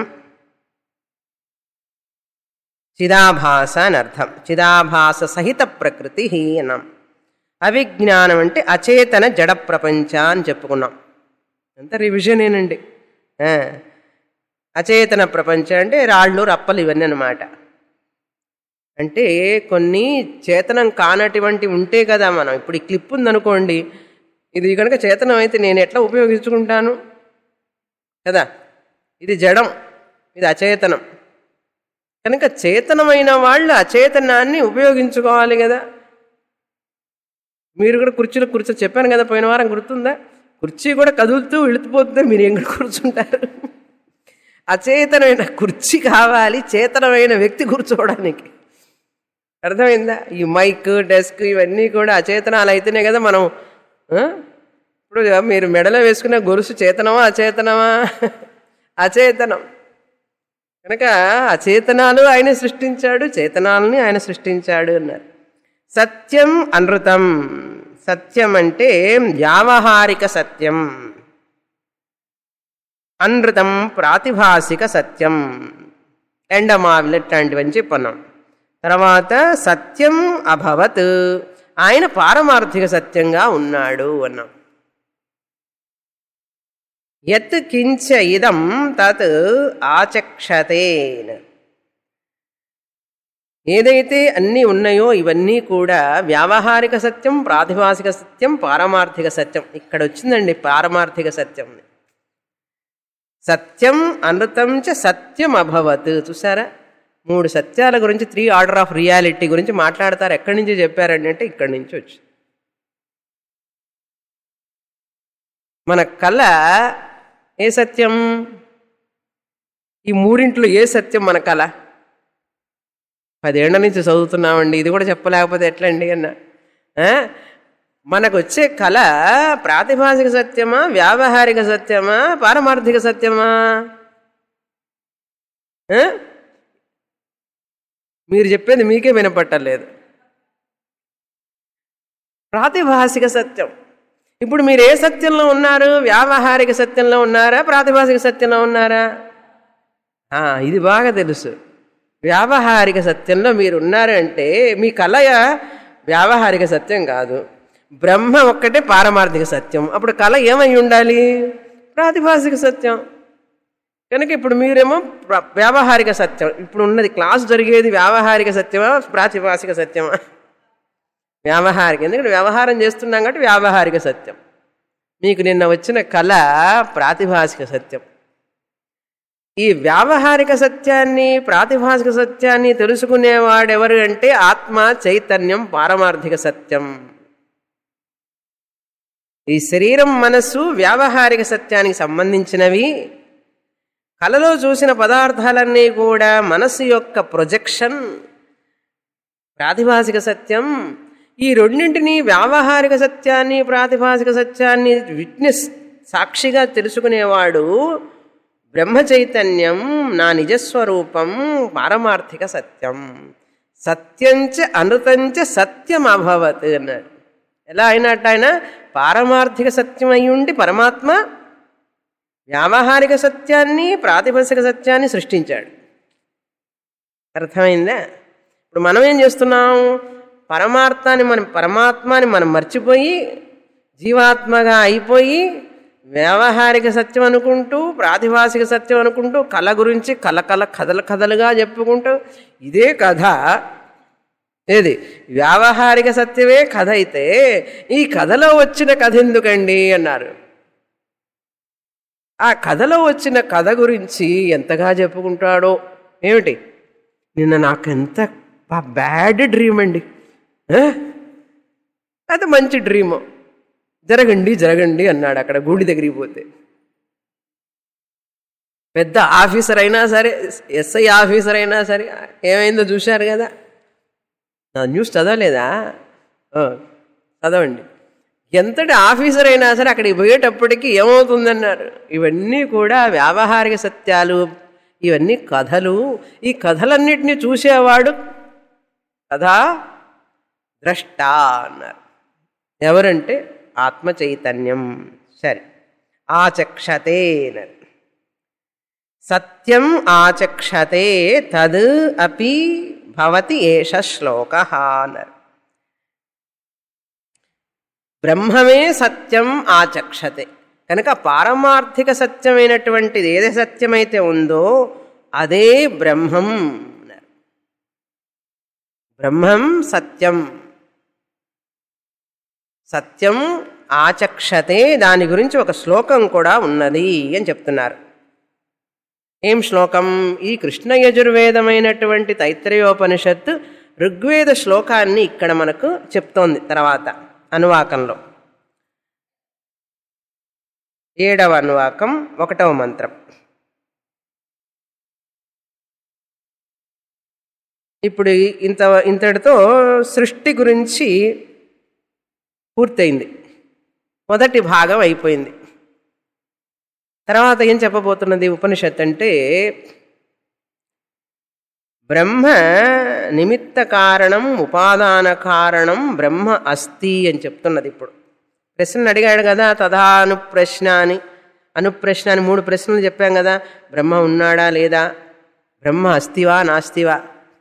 Speaker 1: చిదాభాస అని అర్థం. చిదాభాస సహిత ప్రకృతి అన్నాం. అవిజ్ఞానం అంటే అచేతన జడ ప్రపంచ అని చెప్పుకున్నాం. అంత రివిజనేనండి. అచేతన ప్రపంచం అంటే రాళ్ళు, రప్పలు ఇవన్నీ అన్నమాట. అంటే కొన్ని చేతనం కానటువంటి ఉంటే కదా. మనం ఇప్పుడు ఈ క్లిప్ ఉందనుకోండి, ఇది కనుక చేతనం అయితే నేను ఎట్లా ఉపయోగించుకుంటాను కదా. ఇది జడం, ఇది అచేతనం. కనుక చేతనమైన వాళ్ళు అచేతనాన్ని ఉపయోగించుకోవాలి కదా. మీరు కూడా కుర్చీలో చెప్పాను కదా పోయిన వారం, గుర్తుందా? కుర్చీ కూడా కదులుతూ వెళుతుపోతుందా, మీరు ఎక్కడ కూర్చుంటారు? అచేతనమైన కుర్చీ కావాలి చేతనమైన వ్యక్తి కూర్చోవడానికి. అర్థమైందా? ఈ మైక్, డెస్క్ ఇవన్నీ కూడా అచేతనాలు అయితేనే కదా మనం. ఇప్పుడు మీరు మెడలో వేసుకున్న గొలుసు చేతనమా, అచేతనమా? అచేతనం. కనుక అచేతనాలు ఆయన సృష్టించాడు, చేతనాలని ఆయన సృష్టించాడు అన్నారు. సత్యం, అనృతం. సత్యం అంటే వ్యావహారిక సత్యం, అనృతం ప్రాతిభాసిక సత్యం. ఎండమావిల్ లాంటివని చెప్పన్నాం. తర్వాత సత్యం అభవత్, ఆయన పారమార్థిక సత్యంగా ఉన్నాడు అన్నాం. యత్ కించ ఇదం తత్ ఆచక్షతే. ఏదైతే అన్నీ ఉన్నాయో ఇవన్నీ కూడా వ్యావహారిక సత్యం, ప్రాతిభాసిక సత్యం, పారమార్థిక సత్యం. ఇక్కడ వచ్చిందండి పారమార్థిక సత్యం. సత్యం, అనృతం చ సత్యం అభవత్. చూసారా? 3 సత్యాల గురించి, 3 ఆర్డర్ ఆఫ్ రియాలిటీ గురించి మాట్లాడతారు. ఎక్కడి నుంచి చెప్పారండి అంటే ఇక్కడి నుంచి వచ్చి. మన కళ ఏ సత్యం? ఈ 3 ఏ సత్యం మన కళ? 10 ఏళ్ల నుంచి చదువుతున్నామండి, ఇది కూడా చెప్పలేకపోతే ఎట్లండి అన్న. మనకు వచ్చే కళ ప్రాతిభాసిక సత్యమా, వ్యావహారిక సత్యమా, పారమార్థిక సత్యమా? మీరు చెప్పేది మీకే వినపట్టలేదు. ప్రాతిభాసిక సత్యం. ఇప్పుడు మీరు ఏ సత్యంలో ఉన్నారు? వ్యావహారిక సత్యంలో ఉన్నారా, ప్రాతిభాసిక సత్యంలో ఉన్నారా? ఇది బాగా తెలుసు. వ్యావహారిక సత్యంలో మీరు ఉన్నారంటే మీ కళ వ్యావహారిక సత్యం కాదు, బ్రహ్మ ఒక్కటే పారమార్థిక సత్యం. అప్పుడు కళ ఏమై ఉండాలి? ప్రాతిభాసిక సత్యం. కనుక ఇప్పుడు మీరేమో వ్యావహారిక సత్యం. ఇప్పుడు ఉన్నది క్లాస్ జరిగేది వ్యావహారిక సత్యమా, ప్రాతిభాసిక సత్యమా? వ్యావహారిక. ఎందుకంటే వ్యవహారం చేస్తున్నాం కాబట్టి వ్యావహారిక సత్యం. మీకు నిన్న వచ్చిన కళ ప్రాతిభాసిక సత్యం. ఈ వ్యావహారిక సత్యాన్ని, ప్రాతిభాసిక సత్యాన్ని తెలుసుకునేవాడెవరు అంటే ఆత్మ, చైతన్యం, పారమార్థిక సత్యం. ఈ శరీరం, మనస్సు వ్యావహారిక సత్యానికి సంబంధించినవి. కళలో చూసిన పదార్థాలన్నీ కూడా మనస్సు యొక్క ప్రొజెక్షన్, ప్రాతిభాసిక సత్యం. ఈ రెండింటినీ, వ్యావహారిక సత్యాన్ని, ప్రాతిభాసిక సత్యాన్ని విట్నెస్ సాక్షిగా తెలుసుకునేవాడు బ్రహ్మ చైతన్యం నా నిజస్వరూపం పారమార్థిక సత్యం సత్యంచ అనృతంచ సత్యం అభవత్ అన్నాడు. ఎలా అయినట్టు ఆయన పారమార్థిక సత్యం అయ్యుండి పరమాత్మ వ్యావహారిక సత్యాన్ని ప్రాతిభాసిక సత్యాన్ని సృష్టించాడు. అర్థమైందా? ఇప్పుడు మనం ఏం చేస్తున్నాం? పరమాత్మాని మనం మర్చిపోయి జీవాత్మగా అయిపోయి వ్యావహారిక సత్యం అనుకుంటూ ప్రాతిభాసిక సత్యం అనుకుంటూ కళ గురించి కథలుగా చెప్పుకుంటూ ఇదే కథ. ఏది వ్యావహారిక సత్యమే కథ అయితే ఈ కథలో వచ్చిన కథ ఎందుకండి అన్నారు. ఆ కథలో వచ్చిన కథ గురించి ఎంతగా చెప్పుకుంటాడో. ఏమిటి? నిన్న నాకు ఎంత బ్యాడ్ డ్రీమ్ అండి, అది మంచి డ్రీము, జరగండి అన్నాడు. అక్కడ గుడి దగ్గరికి పోతే పెద్ద ఆఫీసర్ అయినా సరే, ఎస్ఐ ఆఫీసర్ అయినా సరే, ఏమైందో చూశారు కదా. న్యూస్ చదవలేదా? చదవండి. ఎంతటి ఆఫీసర్ అయినా సరే అక్కడికి పోయేటప్పటికి ఏమవుతుందన్నారు, ఇవన్నీ కూడా వ్యావహారిక సత్యాలు, ఇవన్నీ కథలు. ఈ కథలన్నిటినీ చూసేవాడు కథా ద్రష్ట అన్నారు. ఎవరంటే ఆత్మ చైతన్యం. సరే, ఆచక్షతే అన్నారు. సత్యం ఆచక్షతే తద్ అపి భవతి ఏష శ్లోక అన్నారు. బ్రహ్మమే సత్యం ఆచక్షతే కనుక పారమార్థిక సత్యమైనటువంటిది ఏది సత్యమైతే ఉందో అదే బ్రహ్మం అన్నారు. బ్రహ్మం సత్యం, సత్యం ఆచక్షతే. దాని గురించి ఒక శ్లోకం కూడా ఉన్నది అని చెప్తున్నారు. ఏం శ్లోకం? ఈ కృష్ణ యజుర్వేదమైనటువంటి తైత్రయోపనిషత్తు ఋగ్వేద శ్లోకాన్ని ఇక్కడ మనకు చెప్తోంది. తర్వాత అనువాకంలో 7వ అనువాకం 1వ మంత్రం. ఇప్పుడు ఇంతటితో సృష్టి గురించి పూర్తయింది. మొదటి భాగం అయిపోయింది. తర్వాత ఏం చెప్పబోతున్నది ఉపనిషత్ అంటే, బ్రహ్మ నిమిత్త కారణం ఉపాదాన కారణం బ్రహ్మ అస్తి అని చెప్తున్నది. ఇప్పుడు ప్రశ్నలు అడిగాడు కదా, తదానుప్రశ్న అని 3 ప్రశ్నలు చెప్పాం కదా. బ్రహ్మ ఉన్నాడా లేదా, బ్రహ్మ అస్తివా నాస్తివా,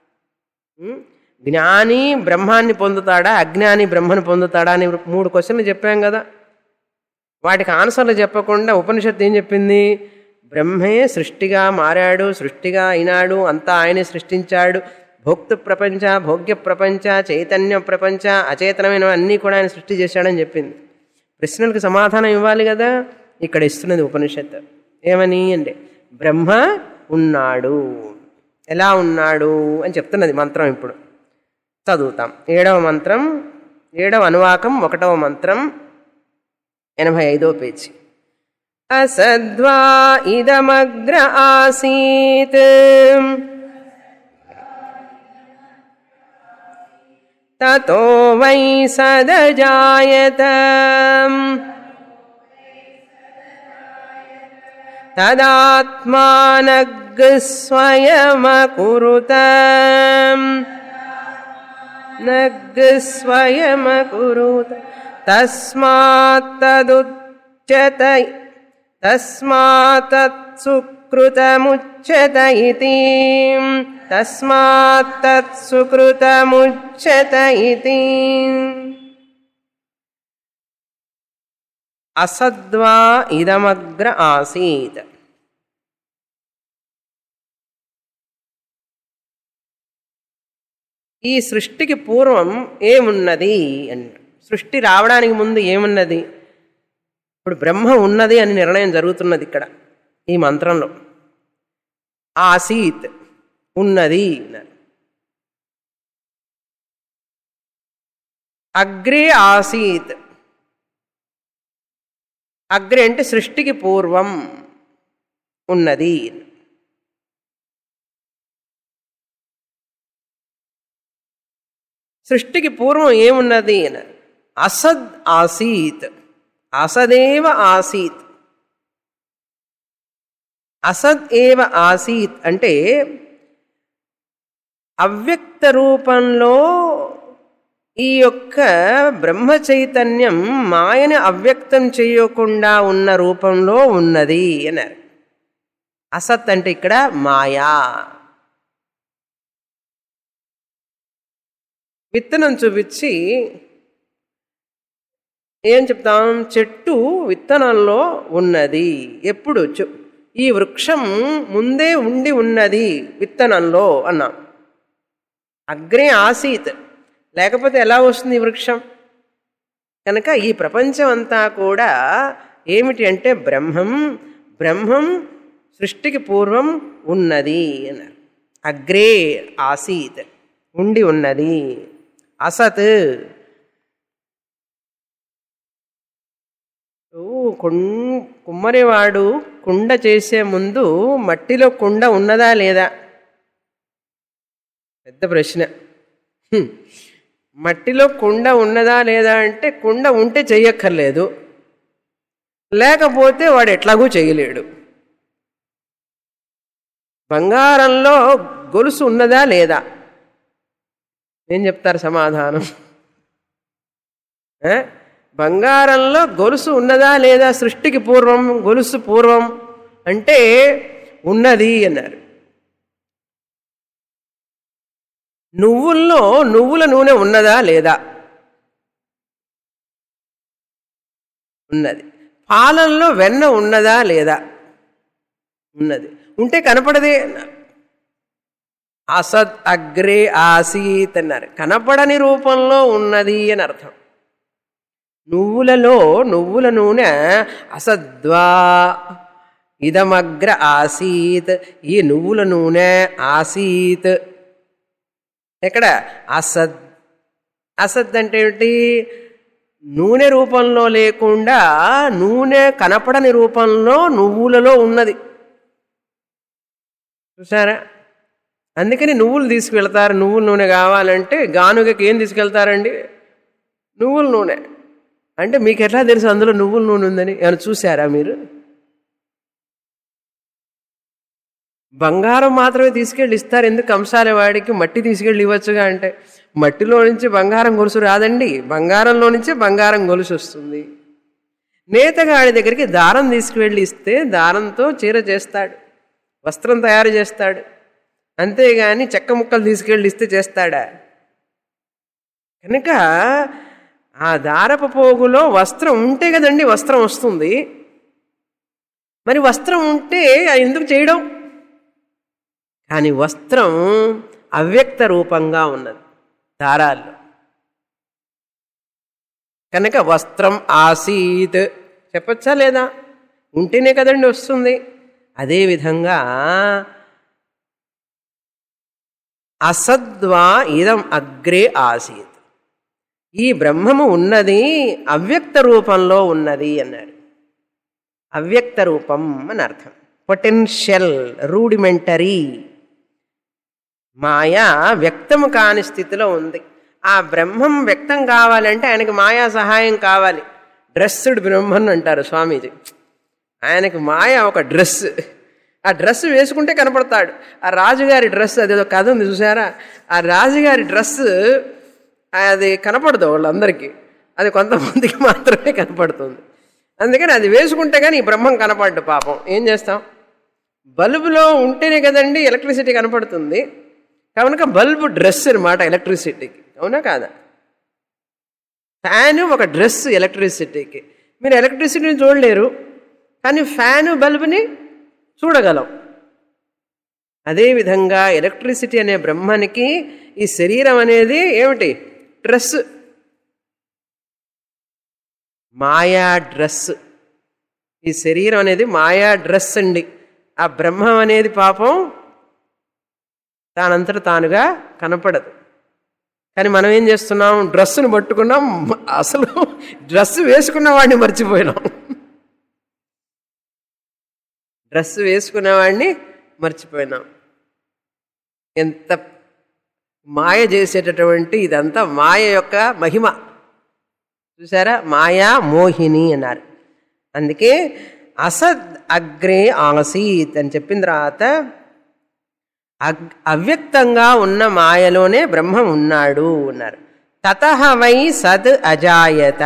Speaker 1: జ్ఞాని బ్రహ్మాన్ని పొందుతాడా అజ్ఞాని బ్రహ్మను పొందుతాడా అని 3 క్వశ్చన్లు చెప్పాం కదా. వాటికి ఆన్సర్లు చెప్పకుండా ఉపనిషత్తు ఏం చెప్పింది? బ్రహ్మే సృష్టిగా మారాడు, సృష్టిగా అయినాడు, అంతా ఆయనే సృష్టించాడు. భోక్తృ ప్రపంచ, భోగ్య ప్రపంచ, చైతన్య ప్రపంచ, అచేతనమైన అన్నీ కూడా ఆయన సృష్టి చేశాడని చెప్పింది. ప్రశ్నలకు సమాధానం ఇవ్వాలి కదా. ఇక్కడ ఇస్తున్నది ఉపనిషత్తు. ఏమని అంటే బ్రహ్మ ఉన్నాడు. ఎలా ఉన్నాడు అని చెప్తున్నది మంత్రం. ఇప్పుడు చదువుతాం. 7వ మంత్రం, 7వ అనువాకం 1వ మంత్రం, 85వ పేజీ. అసద్వా ఇదమగ్ర ఆసీత్ తతో వై సదజాయత తదాత్మానగ్ స్వయమకురుత నగ్ స్వయమకురుత తస్మాత్తదుచ్యత తస్మాత్తత్సుకృతముచ్యత ఇతి తస్మాత్తత్సుకృతముచ్యత ఇతి. అసద్వా ఇదమగ్ర ఆసీత్. ఈ సృష్టికి పూర్వం ఏమున్నది అంటే, సృష్టి రావడానికి ముందు ఏమున్నది? ఇప్పుడు బ్రహ్మ ఉన్నది అని నిర్ణయం జరుగుతున్నది ఇక్కడ ఈ మంత్రంలో. ఆసీత్ ఉన్నది. అగ్రే ఆసీత్. అగ్రే అంటే సృష్టికి పూర్వం ఉన్నది. సృష్టికి పూర్వం ఏమున్నది? అసద్ ఆసీత్. అసదేవ ఆసీత్. అసద్ ఏవ ఆసీత్ అంటే అవ్యక్త రూపంలో ఈ యొక్క బ్రహ్మ చైతన్యం మాయని అవ్యక్తం చేయకుండా ఉన్న రూపంలో ఉన్నది అన్నారు. అసత్ అంటే ఇక్కడ మాయా. విత్తనం చూపించి ఏం చెప్తాం? చెట్టు విత్తనంలో ఉన్నది. ఎప్పుడు? ఈ వృక్షం ముందే ఉండి ఉన్నది విత్తనంలో అన్నాం. అగ్రే ఆసీత్, లేకపోతే ఎలా వస్తుంది వృక్షం? కనుక ఈ ప్రపంచం అంతా కూడా ఏమిటి అంటే బ్రహ్మం. బ్రహ్మం సృష్టికి పూర్వం ఉన్నది అన్నారు. అగ్రే ఆసీత్, ఉండి ఉన్నది. అసత్ కుమ్మరివాడు కుండ చేసే ముందు మట్టిలో కుండ ఉన్నదా లేదా? పెద్ద ప్రశ్న. మట్టిలో కుండ ఉన్నదా లేదా అంటే కుండ ఉంటే చెయ్యక్కర్లేదు, లేకపోతే వాడు ఎట్లాగూ చేయలేడు. బంగారంలో గొలుసు ఉన్నదా లేదా? ఏం చెప్తారు సమాధానం? బంగారంలో గొలుసు ఉన్నదా లేదా? సృష్టికి పూర్వం గొలుసు పూర్వం అంటే ఉన్నది అన్నారు. నువ్వుల్లో నువ్వుల నూనె ఉన్నదా లేదా? ఉన్నది. పాలల్లో వెన్న ఉన్నదా లేదా? ఉన్నది. ఉంటే కనపడదే. అసత్ అగ్రే ఆసీత్ అన్నారు. కనపడని రూపంలో ఉన్నది అని అర్థం. నువ్వులలో నువ్వుల నూనె అసద్వా ఇదమగ్ర ఆసీత్. ఈ నువ్వుల నూనె ఆసీత్ ఎక్కడ? అసద్. అసద్ అంటే ఏమిటి? నూనె రూపంలో లేకుండా నూనె కనపడని రూపంలో నువ్వులలో ఉన్నది. చూసారా? అందుకని నువ్వులు తీసుకువెళ్తారు. నువ్వుల నూనె కావాలంటే గానుగకి ఏం తీసుకెళ్తారండి? నువ్వుల నూనె. అంటే మీకు ఎట్లా తెలుసు అందులో నువ్వుల నూనె ఉందని? ఏమైనా చూసారా మీరు? బంగారం మాత్రమే తీసుకెళ్ళి ఇస్తారు. ఎందుకు కంసాలే వాడికి మట్టి తీసుకెళ్ళి ఇవ్వచ్చుగా అంటే, మట్టిలో నుంచి బంగారం గొలుసు రాదండి, బంగారంలో నుంచే బంగారం గొలుసు వస్తుంది. నేతగాడి దగ్గరికి దారం తీసుకువెళ్ళి ఇస్తే దారంతో చీర చేస్తాడు, వస్త్రం తయారు చేస్తాడు. అంతేగాని చెక్క ముక్కలు తీసుకెళ్ళి ఇస్తే చేస్తాడా? కనుక ఆ దారపు పోగులో వస్త్రం ఉంటే కదండి వస్త్రం వస్తుంది. మరి వస్త్రం ఉంటే ఎందుకు చేయడం? కానీ వస్త్రం అవ్యక్త రూపంగా ఉన్నది దారాల్లో. కనుక వస్త్రం ఆసీత్ చెప్పచ్చా లేదా? ఉంటేనే కదండి వస్తుంది. అదేవిధంగా అసద్వా ఇదం అగ్రే ఆసీత్, ఈ బ్రహ్మము ఉన్నది అవ్యక్త రూపంలో ఉన్నది అన్నాడు. అవ్యక్త రూపం అని అర్థం. Potential, rudimentary. మాయా వ్యక్తము కాని స్థితిలో ఉంది. ఆ బ్రహ్మం వ్యక్తం కావాలంటే ఆయనకి మాయా సహాయం కావాలి. డ్రెస్సుడ్ బ్రహ్మన్ అంటారు స్వామీజీ. ఆయనకి మాయ ఒక డ్రెస్. ఆ డ్రెస్ వేసుకుంటే కనపడతాడు. ఆ రాజుగారి డ్రెస్, అదేదో కథ ఉంది చూసారా? ఆ రాజుగారి డ్రెస్ అది కనపడదు వాళ్ళందరికీ, అది కొంతమందికి మాత్రమే కనపడుతుంది. అందుకని అది వేసుకుంటే కానీ ఈ బ్రహ్మం కనపడ్డు. పాపం ఏం చేస్తాం? బల్బులో ఉంటేనే కదండి ఎలక్ట్రిసిటీ కనపడుతుంది. కనుక బల్బు డ్రెస్ అనమాట ఎలక్ట్రిసిటీకి. అవునా కాదా? ఫ్యాను ఒక డ్రెస్ ఎలక్ట్రిసిటీకి. మీరు ఎలక్ట్రిసిటీని చూడలేరు, కానీ ఫ్యాను బల్బుని చూడగలం. అదేవిధంగా ఎలక్ట్రిసిటీ అనే బ్రహ్మానికి ఈ శరీరం అనేది ఏమిటి? డ్రెస్, మాయా డ్రెస్. ఈ శరీరం అనేది మాయా డ్రెస్ అండి. ఆ బ్రహ్మం అనేది పాపం తానంతట తానుగా కనపడదు. కానీ మనం ఏం చేస్తున్నాం? డ్రెస్సును పట్టుకున్నాం, అసలు డ్రెస్ వేసుకున్న వాడిని మర్చిపోయినాం. డ్రెస్ వేసుకునేవాడిని మర్చిపోయినాం. ఎంత మాయ చేసేటటువంటి ఇదంతా మాయ యొక్క మహిమ చూసారా? మాయా మోహిని అన్నారు. అందుకే అసద్ అగ్రే ఆసీత్ అని చెప్పిన తర్వాత అవ్యక్తంగా ఉన్న మాయలోనే బ్రహ్మం ఉన్నాడు అన్నారు. తతః వై సద్ అజాయత,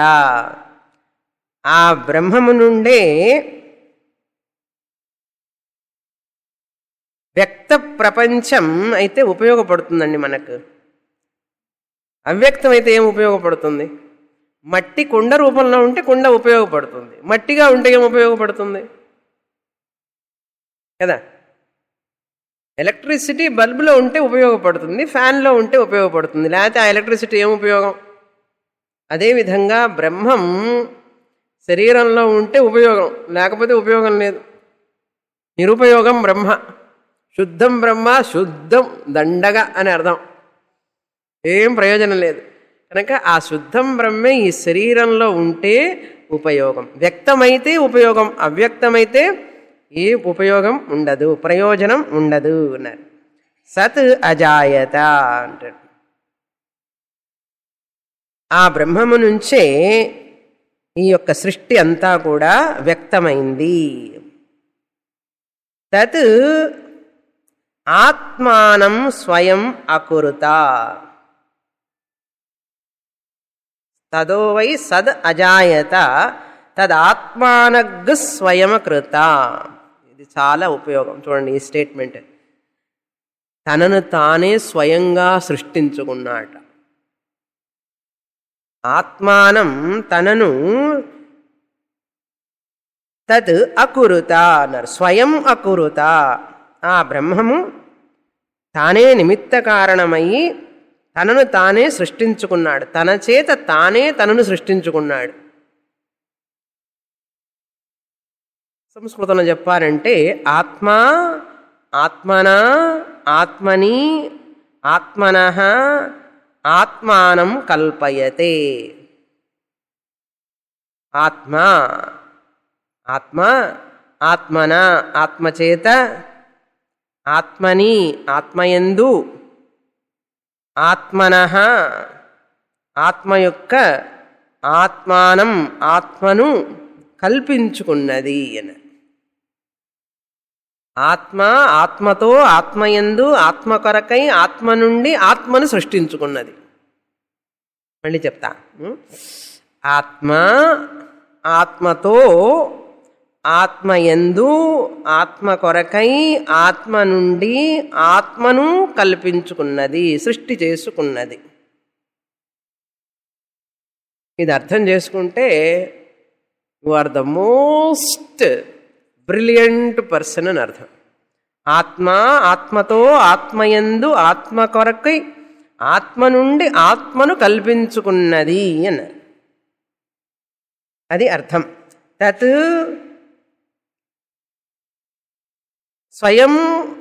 Speaker 1: ఆ బ్రహ్మము నుండే వ్యక్త ప్రపంచం అయితే ఉపయోగపడుతుందండి మనకు. అవ్యక్తం అయితే ఏం ఉపయోగపడుతుంది? మట్టి కుండ రూపంలో ఉంటే కుండ ఉపయోగపడుతుంది, మట్టిగా ఉంటే ఏం ఉపయోగపడుతుంది కదా. ఎలక్ట్రిసిటీ బల్బులో ఉంటే ఉపయోగపడుతుంది, ఫ్యాన్లో ఉంటే ఉపయోగపడుతుంది, లేకపోతే ఆ ఎలక్ట్రిసిటీ ఏం ఉపయోగం? అదేవిధంగా బ్రహ్మం శరీరంలో ఉంటే ఉపయోగం, లేకపోతే ఉపయోగం లేదు. నిరుపయోగం బ్రహ్మ. శుద్ధం బ్రహ్మ, శుద్ధం దండగా అని అర్థం. ఏం ప్రయోజనం లేదు. కనుక ఆ శుద్ధం బ్రహ్మే ఈ శరీరంలో ఉంటే ఉపయోగం. వ్యక్తమైతే ఉపయోగం, అవ్యక్తమైతే ఏ ఉపయోగం ఉండదు, ప్రయోజనం ఉండదు అన్నారు. సత్ అజాయత అంటాడు. ఆ బ్రహ్మము నుంచే ఈ యొక్క సృష్టి అంతా కూడా వ్యక్తమైంది. తత్ ఆత్మానం స్వయం అకురుత. తదో వై సద్ అజాయత తదాత్మానగ్ స్వయం కృత. ఇది చాలా ఉపయోగం. చూడండి ఈ స్టేట్మెంట్. తనను తానే స్వయంగా సృష్టించుకున్నాట. ఆత్మానం తనను, తద్ అకురుత అన్నారు. స్వయం అకురుత, ఆ బ్రహ్మము తానే నిమిత్త కారణమయ్యి తనను తానే సృష్టించుకున్నాడు. తన చేత తానే తనను సృష్టించుకున్నాడు. సంస్కృతంలో చెప్పారంటే ఆత్మ ఆత్మన ఆత్మని ఆత్మనః ఆత్మానం కల్పయతే. ఆత్మ ఆత్మ ఆత్మన ఆత్మచేత, ఆత్మని ఆత్మయందు, ఆత్మనః ఆత్మ యొక్క, ఆత్మానం ఆత్మను కల్పించుకున్నది అని. ఆత్మ ఆత్మతో, ఆత్మయందు, ఆత్మ కొరకై, ఆత్మ నుండి ఆత్మను సృష్టించుకున్నది. మళ్ళీ చెప్తా. ఆత్మ ఆత్మతో, ఆత్మయందు, ఆత్మ కొరకై, ఆత్మ నుండి ఆత్మను కల్పించుకున్నది, సృష్టి చేసుకున్నది. ఇది అర్థం చేసుకుంటే you are the most brilliant person అని అర్థం. ఆత్మ ఆత్మతో, ఆత్మయందు, ఆత్మ కొరకై, ఆత్మ నుండి ఆత్మను కల్పించుకున్నది అన్నారు. అది అర్థం. తత్ స్వయం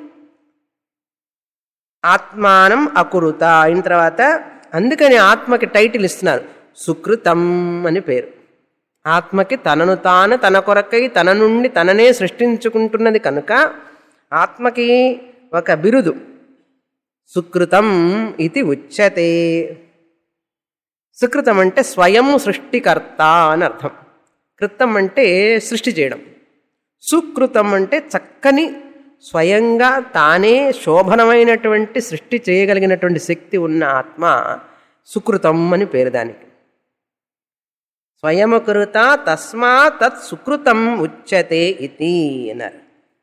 Speaker 1: ఆత్మానం అకురుత అయిన తర్వాత అందుకని ఆత్మకి టైటిల్ ఇస్తున్నారు, సుకృతం అని పేరు. ఆత్మకి తనను తాను తన కొరకై తన నుండి తననే సృష్టించుకుంటున్నది కనుక ఆత్మకి ఒక బిరుదు సుకృతం ఇది ఉచ్యతే. సుకృతం అంటే స్వయం సృష్టికర్త అని అర్థం. కృతం అంటే సృష్టి చేయడం. సుకృతం అంటే చక్కని స్వయంగా తానే శోభనమైనటువంటి సృష్టి చేయగలిగినటువంటి శక్తి ఉన్న ఆత్మ సుకృతం అని పేరు దానికి. స్వయముకృత తస్మా తత్ సుకృతం ఉచ్యతే ఇతి అన్నారు.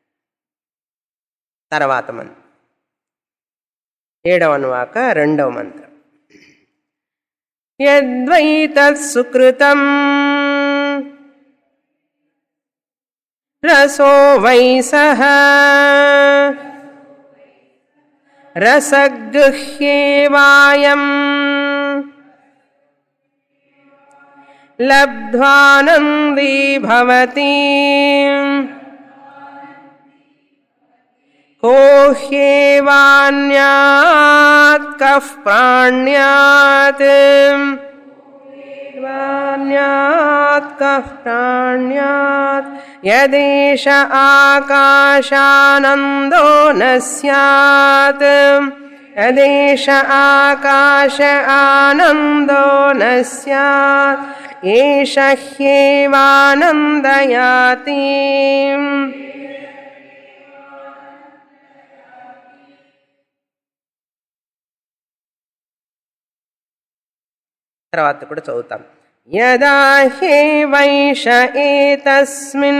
Speaker 1: తర్వాత మంత్రం 7వ అనువాక 2వ మంత్రం. యద్వై తత్ సుకృతం రసో వై సహ రసగృహ్యేవాయం లబ్ధ్వానందీ భవతి కోహ్యేవాన్యాత్ కః ప్రాణ్యాత్ యదేష ఆకాశానందో న స్యాత్ యదేష ఆకాశ ఆనందో న స్యాత్ ఏష హ్యేవానందయాతి. తర్వాత కూడా చదువుతాం. యదా హ్యేవైష ఏతస్మిన్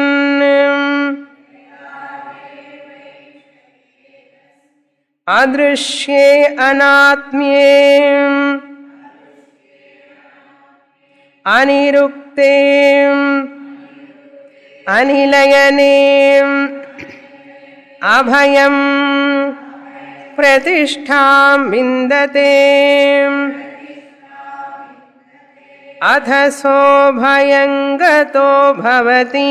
Speaker 1: అదృశ్యే అనాత్మ్యే అనిరుక్తే అనిలయనే అభయం ప్రతిష్ఠాం విందతే అథ సోభయం గతో భవతి.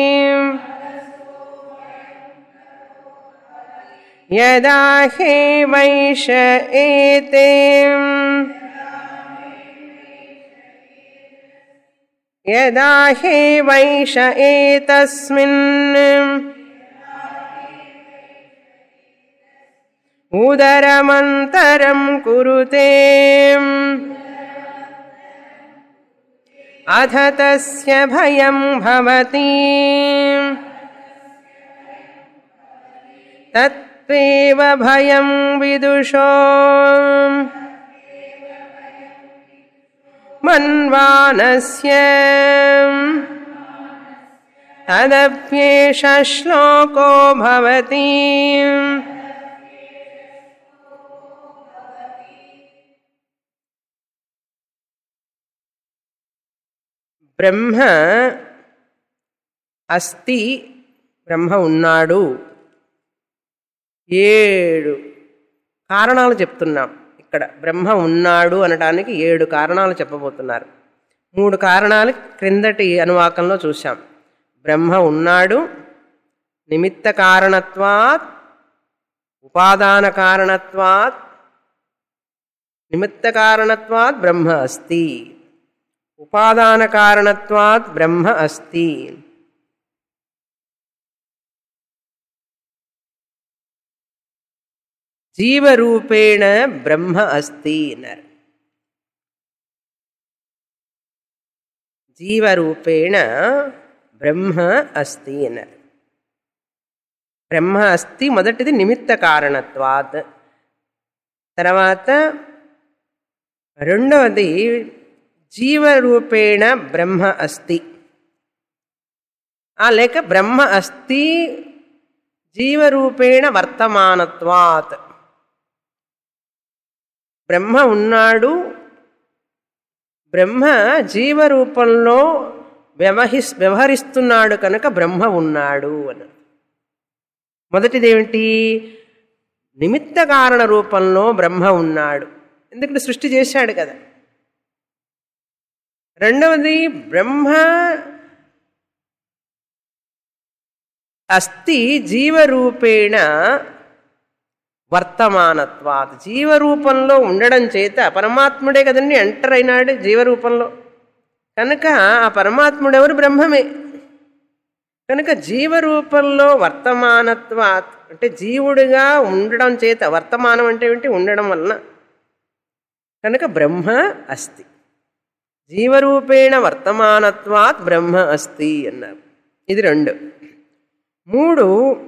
Speaker 1: యదా హ్యేవైష ఏతే యదా హ్యేవైష ఏతస్మిన్ ఉదరమంతరం కురుతే అథ తస్య భయం భవతి. తత్వేవ భయం విదుషో మన్వానస్య తదప్యేష శ్లోకో భవతి. బ్రహ్మ అస్తి, బ్రహ్మ ఉన్నాడు. 7 కారణాలు చెప్తున్నాం ఇక్కడ. బ్రహ్మ ఉన్నాడు అనడానికి 7 కారణాలు చెప్పబోతున్నారు. 3 కారణాలు క్రిందటి అనువాకంలో చూశాం. బ్రహ్మ ఉన్నాడు, నిమిత్త కారణత్వాత్, ఉపాదాన కారణత్వాత్, నిమిత్త కారణత్వాత్ బ్రహ్మ అస్తి, ఉపాదాన కారణత్వాత్ బ్రహ్మ అస్తి. జీవరూపేణ బ్రహ్మ అస్తి అన్నారు. జీవరూపేణ బ్రహ్మ అస్తి అన్నారు. బ్రహ్మ అస్తి మొదటిది నిమిత్త కారణత్వాత్. తర్వాత రెండవది జీవరూపేణ బ్రహ్మ అస్తి, లేక బ్రహ్మ అస్తి జీవరూపేణ వర్తమానత్వాత్. బ్రహ్మ ఉన్నాడు, బ్రహ్మ జీవరూపంలో వ్యవహరిస్తున్నాడు కనుక బ్రహ్మ ఉన్నాడు అని. మొదటిదేమిటి? నిమిత్త కారణ రూపంలో బ్రహ్మ ఉన్నాడు, ఎందుకంటే సృష్టి చేశాడు కదా. రెండవది బ్రహ్మ అస్తి జీవరూపేణ వర్తమానత్వాత్. జీవరూపంలో ఉండడం చేత పరమాత్ముడే కదండి ఎంటర్ అయినాడు జీవరూపంలో, కనుక ఆ పరమాత్ముడెవరు? బ్రహ్మమే. కనుక జీవరూపంలో వర్తమానత్వాత్ అంటే జీవుడిగా ఉండడం చేత, వర్తమానం అంటే ఏమిటి? ఉండడం వలన, కనుక బ్రహ్మ అస్తి. జీవరూపేణ వర్తమానత్వాత్ బ్రహ్మ అస్తి అన్నారు. ఇది 2. 3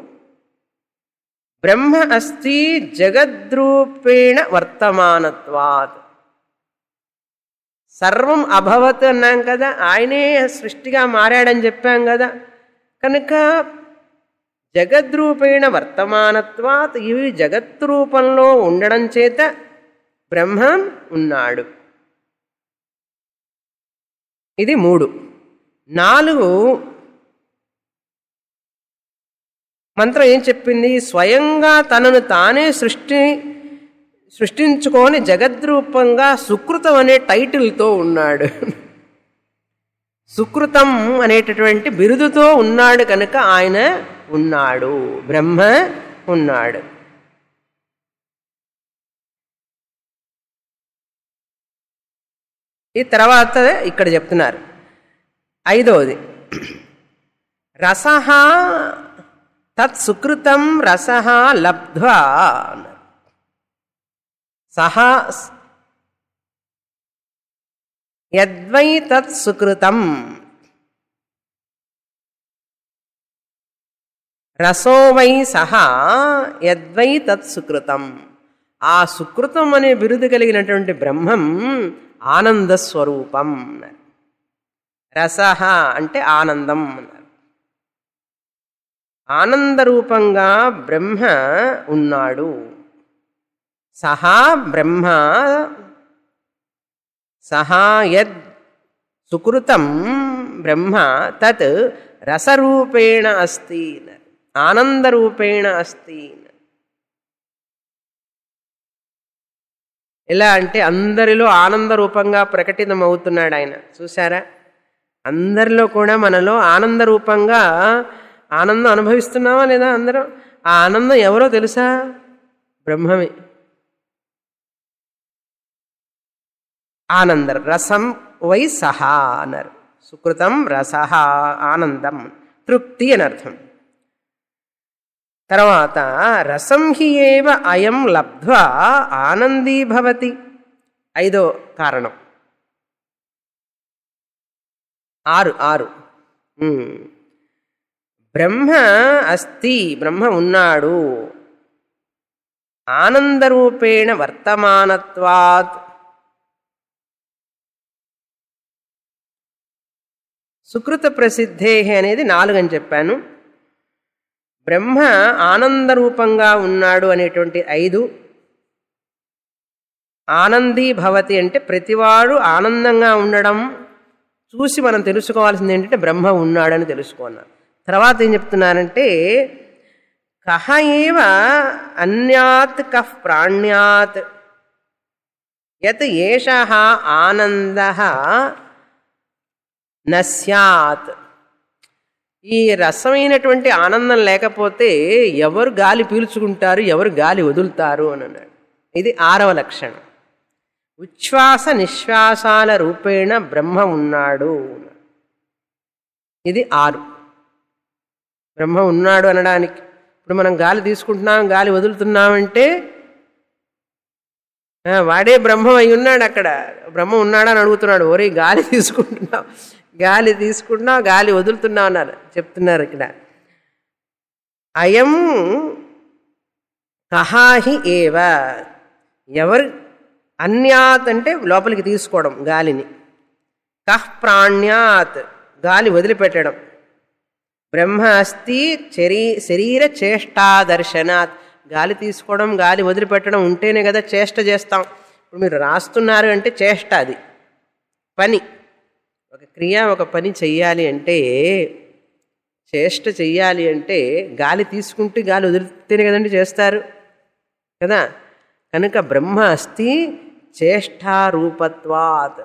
Speaker 1: బ్రహ్మ అస్తి జగద్రూపేణ వర్తమానత్వాత్. సర్వం అభవత్ అన్నాం కదా, ఆయనే సృష్టిగా మారాడని చెప్పాం కదా, కనుక జగద్రూపేణ వర్తమానత్వాత్ ఇవి జగద్రూపంలో ఉండడం చేత బ్రహ్మం ఉన్నాడు. ఇది 3. 4 మంత్రం ఏం చెప్పింది? స్వయంగా తనను తానే సృష్టించుకొని జగద్రూపంగా సుకృతం అనే టైటిల్తో ఉన్నాడు. సుకృతం అనేటటువంటి బిరుదుతో ఉన్నాడు కనుక ఆయన ఉన్నాడు, బ్రహ్మ ఉన్నాడు. ఈ తర్వాత ఇక్కడ చెప్తున్నారు 5వది. రసః తత్సుకృతం రసః లబ్ధ్వా. సహా యద్వై తత్ సుకృతం రసో వై సహా యద్వై తత్ సుకృతం. ఆ సుకృతం అనే బిరుదు కలిగినటువంటి బ్రహ్మం ఆనందస్వరూపం. రసః అంటే ఆనందం అన్నారు. ఆనందరూపంగా బ్రహ్మ ఉన్నాడు. సహా బ్రహ్మ సహా యద్ సుకృతం బ్రహ్మ తత్ రసరూపేణ అస్తి, ఆనందరూపేణ అస్తి. ఎలా అంటే అందరిలో ఆనందరూపంగా ప్రకటితమవుతున్నాడు ఆయన. చూసారా, అందరిలో కూడా మనలో ఆనందరూపంగా ఆనందం అనుభవిస్తున్నామా లేదా అందరం? ఆ ఆనందం ఎవరో తెలుసా? బ్రహ్మమే. ఆనంద రసం వై సహా అన్నారు. సుకృతం రసః ఆనందం, తృప్తి అని అర్థం. తర్వాత రసం హి ఏవ అయం లబ్ధ్వా ఆనందీ భవతి. 5వ కారణం. 6 బ్రహ్మ అస్తి, బ్రహ్మ ఉన్నాడు. ఆనందరూపేణ వర్తమానత్వాత్ సుకృత ప్రసిద్ధే అనేది 4 అని చెప్పాను. బ్రహ్మ ఆనందరూపంగా ఉన్నాడు అనేటువంటి 5. ఆనందీ భవతి అంటే ప్రతివాడు ఆనందంగా ఉండడం చూసి మనం తెలుసుకోవాల్సింది ఏంటంటే బ్రహ్మ ఉన్నాడని తెలుసుకున్నాం. తర్వాత ఏం చెప్తున్నారంటే కహ ఏవ అన్యాత్ కః ప్రాణ్యాత్ యత్ ఏషః ఆనందః నస్యాత్. ఈ రసమైనటువంటి ఆనందం లేకపోతే ఎవరు గాలి పీల్చుకుంటారు, ఎవరు గాలి వదులుతారు అని అన్నాడు. ఇది 6వ లక్షణం. ఉచ్ఛ్వాస నిశ్వాసాల రూపేణ బ్రహ్మ ఉన్నాడు. ఇది 6. బ్రహ్మ ఉన్నాడు అనడానికి ఇప్పుడు మనం గాలి తీసుకుంటున్నాం, గాలి వదులుతున్నామంటే వాడే బ్రహ్మం అయి ఉన్నాడు. అక్కడ బ్రహ్మ ఉన్నాడని అడుగుతున్నాడు. ఓరే గాలి తీసుకుంటున్నావు, గాలి తీసుకుంటున్నావు, గాలి వదులుతున్నావు అన్నారు చెప్తున్నారు ఇక్కడ. అయం కహాహి ఏవ, ఎవరు అన్యాత్ అంటే లోపలికి తీసుకోవడం గాలిని, కహ్ ప్రాణ్యాత్ గాలి వదిలిపెట్టడం. బ్రహ్మ అస్తి శరీర చేష్టాదర్శనాత్. గాలి తీసుకోవడం గాలి వదిలిపెట్టడం ఉంటేనే కదా చేష్ట చేస్తాం. ఇప్పుడు మీరు రాస్తున్నారు అంటే చేష్ట, అది పని. ఒక క్రియ ఒక పని చెయ్యాలి అంటే, చేష్ట చెయ్యాలి అంటే గాలి తీసుకుంటే గాలి వదిలితేనే కదండి చేస్తారు కదా. కనుక బ్రహ్మ అస్తి చేష్టారూపత్వాత్,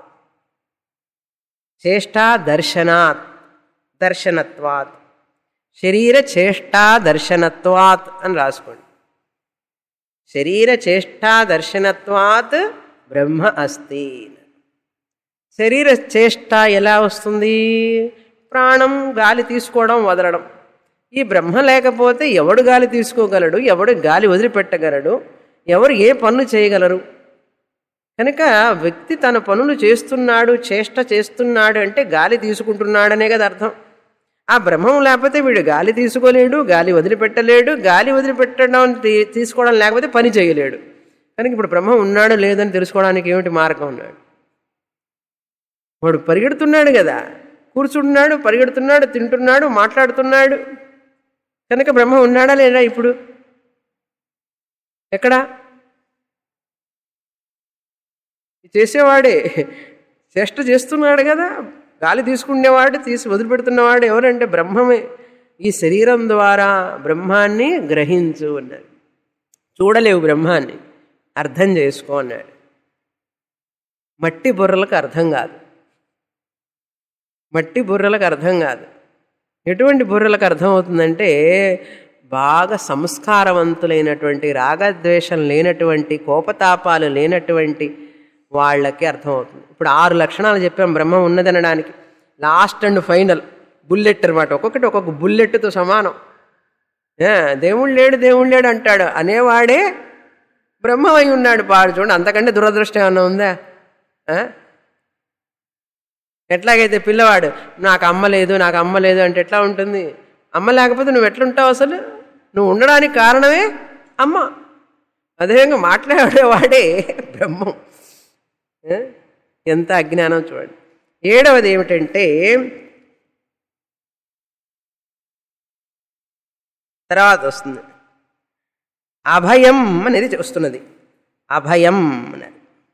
Speaker 1: చేష్టా దర్శనాత్, దర్శనత్వాత్, శరీర చేష్టా దర్శనత్వాత్ అని రాసుకోండి. శరీర చేష్టా దర్శనత్వాత్ బ్రహ్మ అస్తి. శరీర చేష్ట ఎలా వస్తుంది? ప్రాణం గాలి తీసుకోవడం వదలడం. ఈ బ్రహ్మ లేకపోతే ఎవడు గాలి తీసుకోగలడు, ఎవడు గాలి వదిలిపెట్టగలడు, ఎవరు ఏ పనులు చేయగలరు? కనుక వ్యక్తి తన పనులు చేస్తున్నాడు, చేష్ట చేస్తున్నాడు అంటే గాలి తీసుకుంటున్నాడనే కదా అర్థం. ఆ బ్రహ్మం లేకపోతే వీడు గాలి తీసుకోలేడు, గాలి వదిలిపెట్టలేడు, గాలి వదిలిపెట్టడం తీసుకోవడం లేకపోతే పని చేయలేడు. కనుక ఇప్పుడు బ్రహ్మం ఉన్నాడు లేదని తెలుసుకోవడానికి ఏమిటి మార్గం ఉన్నాడు? వాడు పరిగెడుతున్నాడు కదా, కూర్చుంటున్నాడు, పరిగెడుతున్నాడు, తింటున్నాడు, మాట్లాడుతున్నాడు. కనుక బ్రహ్మ ఉన్నాడా లేదా? ఇప్పుడు ఎక్కడా? చేసేవాడే, చేష్ట చేస్తున్నాడు కదా. గాలి తీసుకునేవాడు, తీసి వదిలిపెడుతున్నవాడు ఎవరంటే బ్రహ్మమే. ఈ శరీరం ద్వారా బ్రహ్మాన్ని గ్రహించు అన్నాడు. చూడలేవు బ్రహ్మాన్ని, అర్థం చేసుకో అన్నాడు. మట్టి బుర్రలకు అర్థం కాదు, మట్టి బుర్రలకు అర్థం కాదు. ఎటువంటి బుర్రలకు అర్థమవుతుందంటే బాగా సంస్కారవంతులైనటువంటి, రాగద్వేషం లేనటువంటి, కోపతాపాలు లేనటువంటి వాళ్ళకి అర్థమవుతుంది. ఇప్పుడు 6 లక్షణాలు చెప్పాం బ్రహ్మం ఉన్నదనడానికి. లాస్ట్ అండ్ ఫైనల్ బుల్లెట్ అనమాట. ఒక్కొక్కటి ఒక్కొక్క బుల్లెట్తో సమానం. దేవుడు లేడు దేవుడు లేడు అంటాడు అనేవాడే బ్రహ్మమై ఉన్నాడు. పాడు చూడండి, అంతకంటే దురదృష్టం ఏమన్నా ఉందా? ఎట్లాగైతే పిల్లవాడు నాకు అమ్మ లేదు నాకు అమ్మ లేదు అంటే ఎట్లా ఉంటుంది? అమ్మ లేకపోతే నువ్వు ఎట్లుంటావు? అసలు నువ్వు ఉండడానికి కారణమే అమ్మ. అదేవిధంగా మాట్లాడేవాడే బ్రహ్మం. ఎంత అజ్ఞానం చూడండి. ఏడవది ఏమిటంటే తర్వాత వస్తుంది అభయం అనేది వస్తున్నది. అభయం అనేది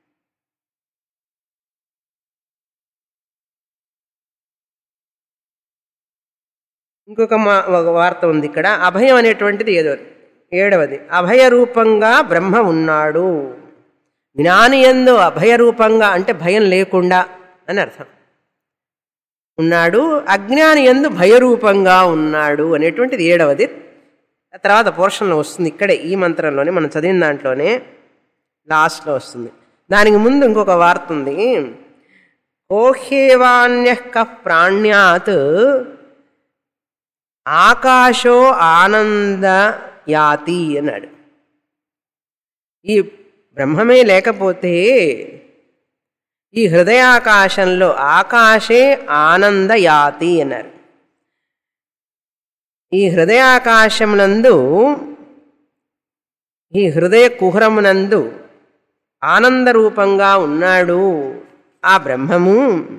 Speaker 1: ఇంకొక వార్త ఉంది ఇక్కడ. అభయం అనేటువంటిది ఏదో ఏడవది. అభయ రూపంగా బ్రహ్మ ఉన్నాడు. జ్ఞాని యందు అభయ రూపంగా అంటే భయం లేకుండా అని అర్థం ఉన్నాడు. అజ్ఞాని యందు భయరూపంగా ఉన్నాడు అనేటువంటిది ఏడవది. తర్వాత పోర్షన్లో వస్తుంది. ఇక్కడే ఈ మంత్రంలోనే మనం చదివిన దాంట్లోనే లాస్ట్లో వస్తుంది. దానికి ముందు ఇంకొక వార్త ఉంది. ఓహ్యేవాన్యః కః ప్రాణ్యాత్ ఆకాశో ఆనందయాతి అన్నాడు. ఈ బ్రహ్మమే లేకపోతే ఈ హృదయాకాశంలో ఆకాశే ఆనందయాతి అన్నారు. ఈ హృదయాకాశమునందు ఈ హృదయ కుహరమునందు ఆనందరూపంగా ఉన్నాడు ఆ బ్రహ్మము.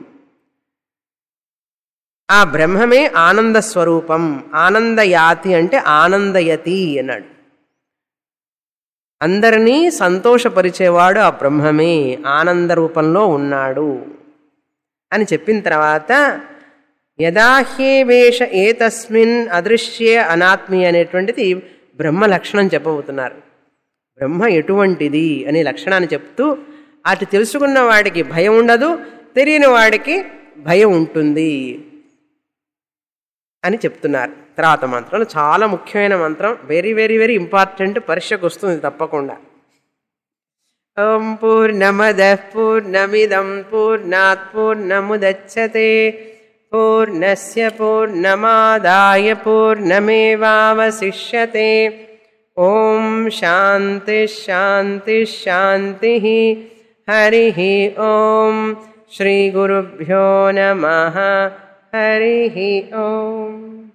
Speaker 1: ఆ బ్రహ్మమే ఆనంద స్వరూపం. ఆనందయాతి అంటే ఆనందయతి అన్నాడు. అందరినీ సంతోషపరిచేవాడు ఆ బ్రహ్మమే ఆనంద రూపంలో ఉన్నాడు అని చెప్పిన తర్వాత యదాహ్యేవేష ఏతస్మిన్ అదృశ్యే అనాత్మి అనేటువంటిది బ్రహ్మ లక్షణం చెప్పబోతున్నారు. బ్రహ్మ ఎటువంటిది అనే లక్షణాన్ని చెప్తూ అటు తెలుసుకున్న వాడికి భయం ఉండదు, తెలియని వాడికి భయం ఉంటుంది అని చెప్తున్నారు. తర్వాత మంత్రం చాలా ముఖ్యమైన మంత్రం, వెరీ వెరీ వెరీ ఇంపార్టెంట్, పరీక్షకు వస్తుంది తప్పకుండా. ఓం పూర్ణమదః పూర్ణమిదం పూర్ణాత్ పూర్ణముదచ్యతే పూర్ణస్య పూర్ణమాదాయ పూర్ణమేవావశిష్యతే. ఓం శాంతి శాంతి శాంతి. హరి ఓం. శ్రీ గురుభ్యో నమః. హరి ఓం.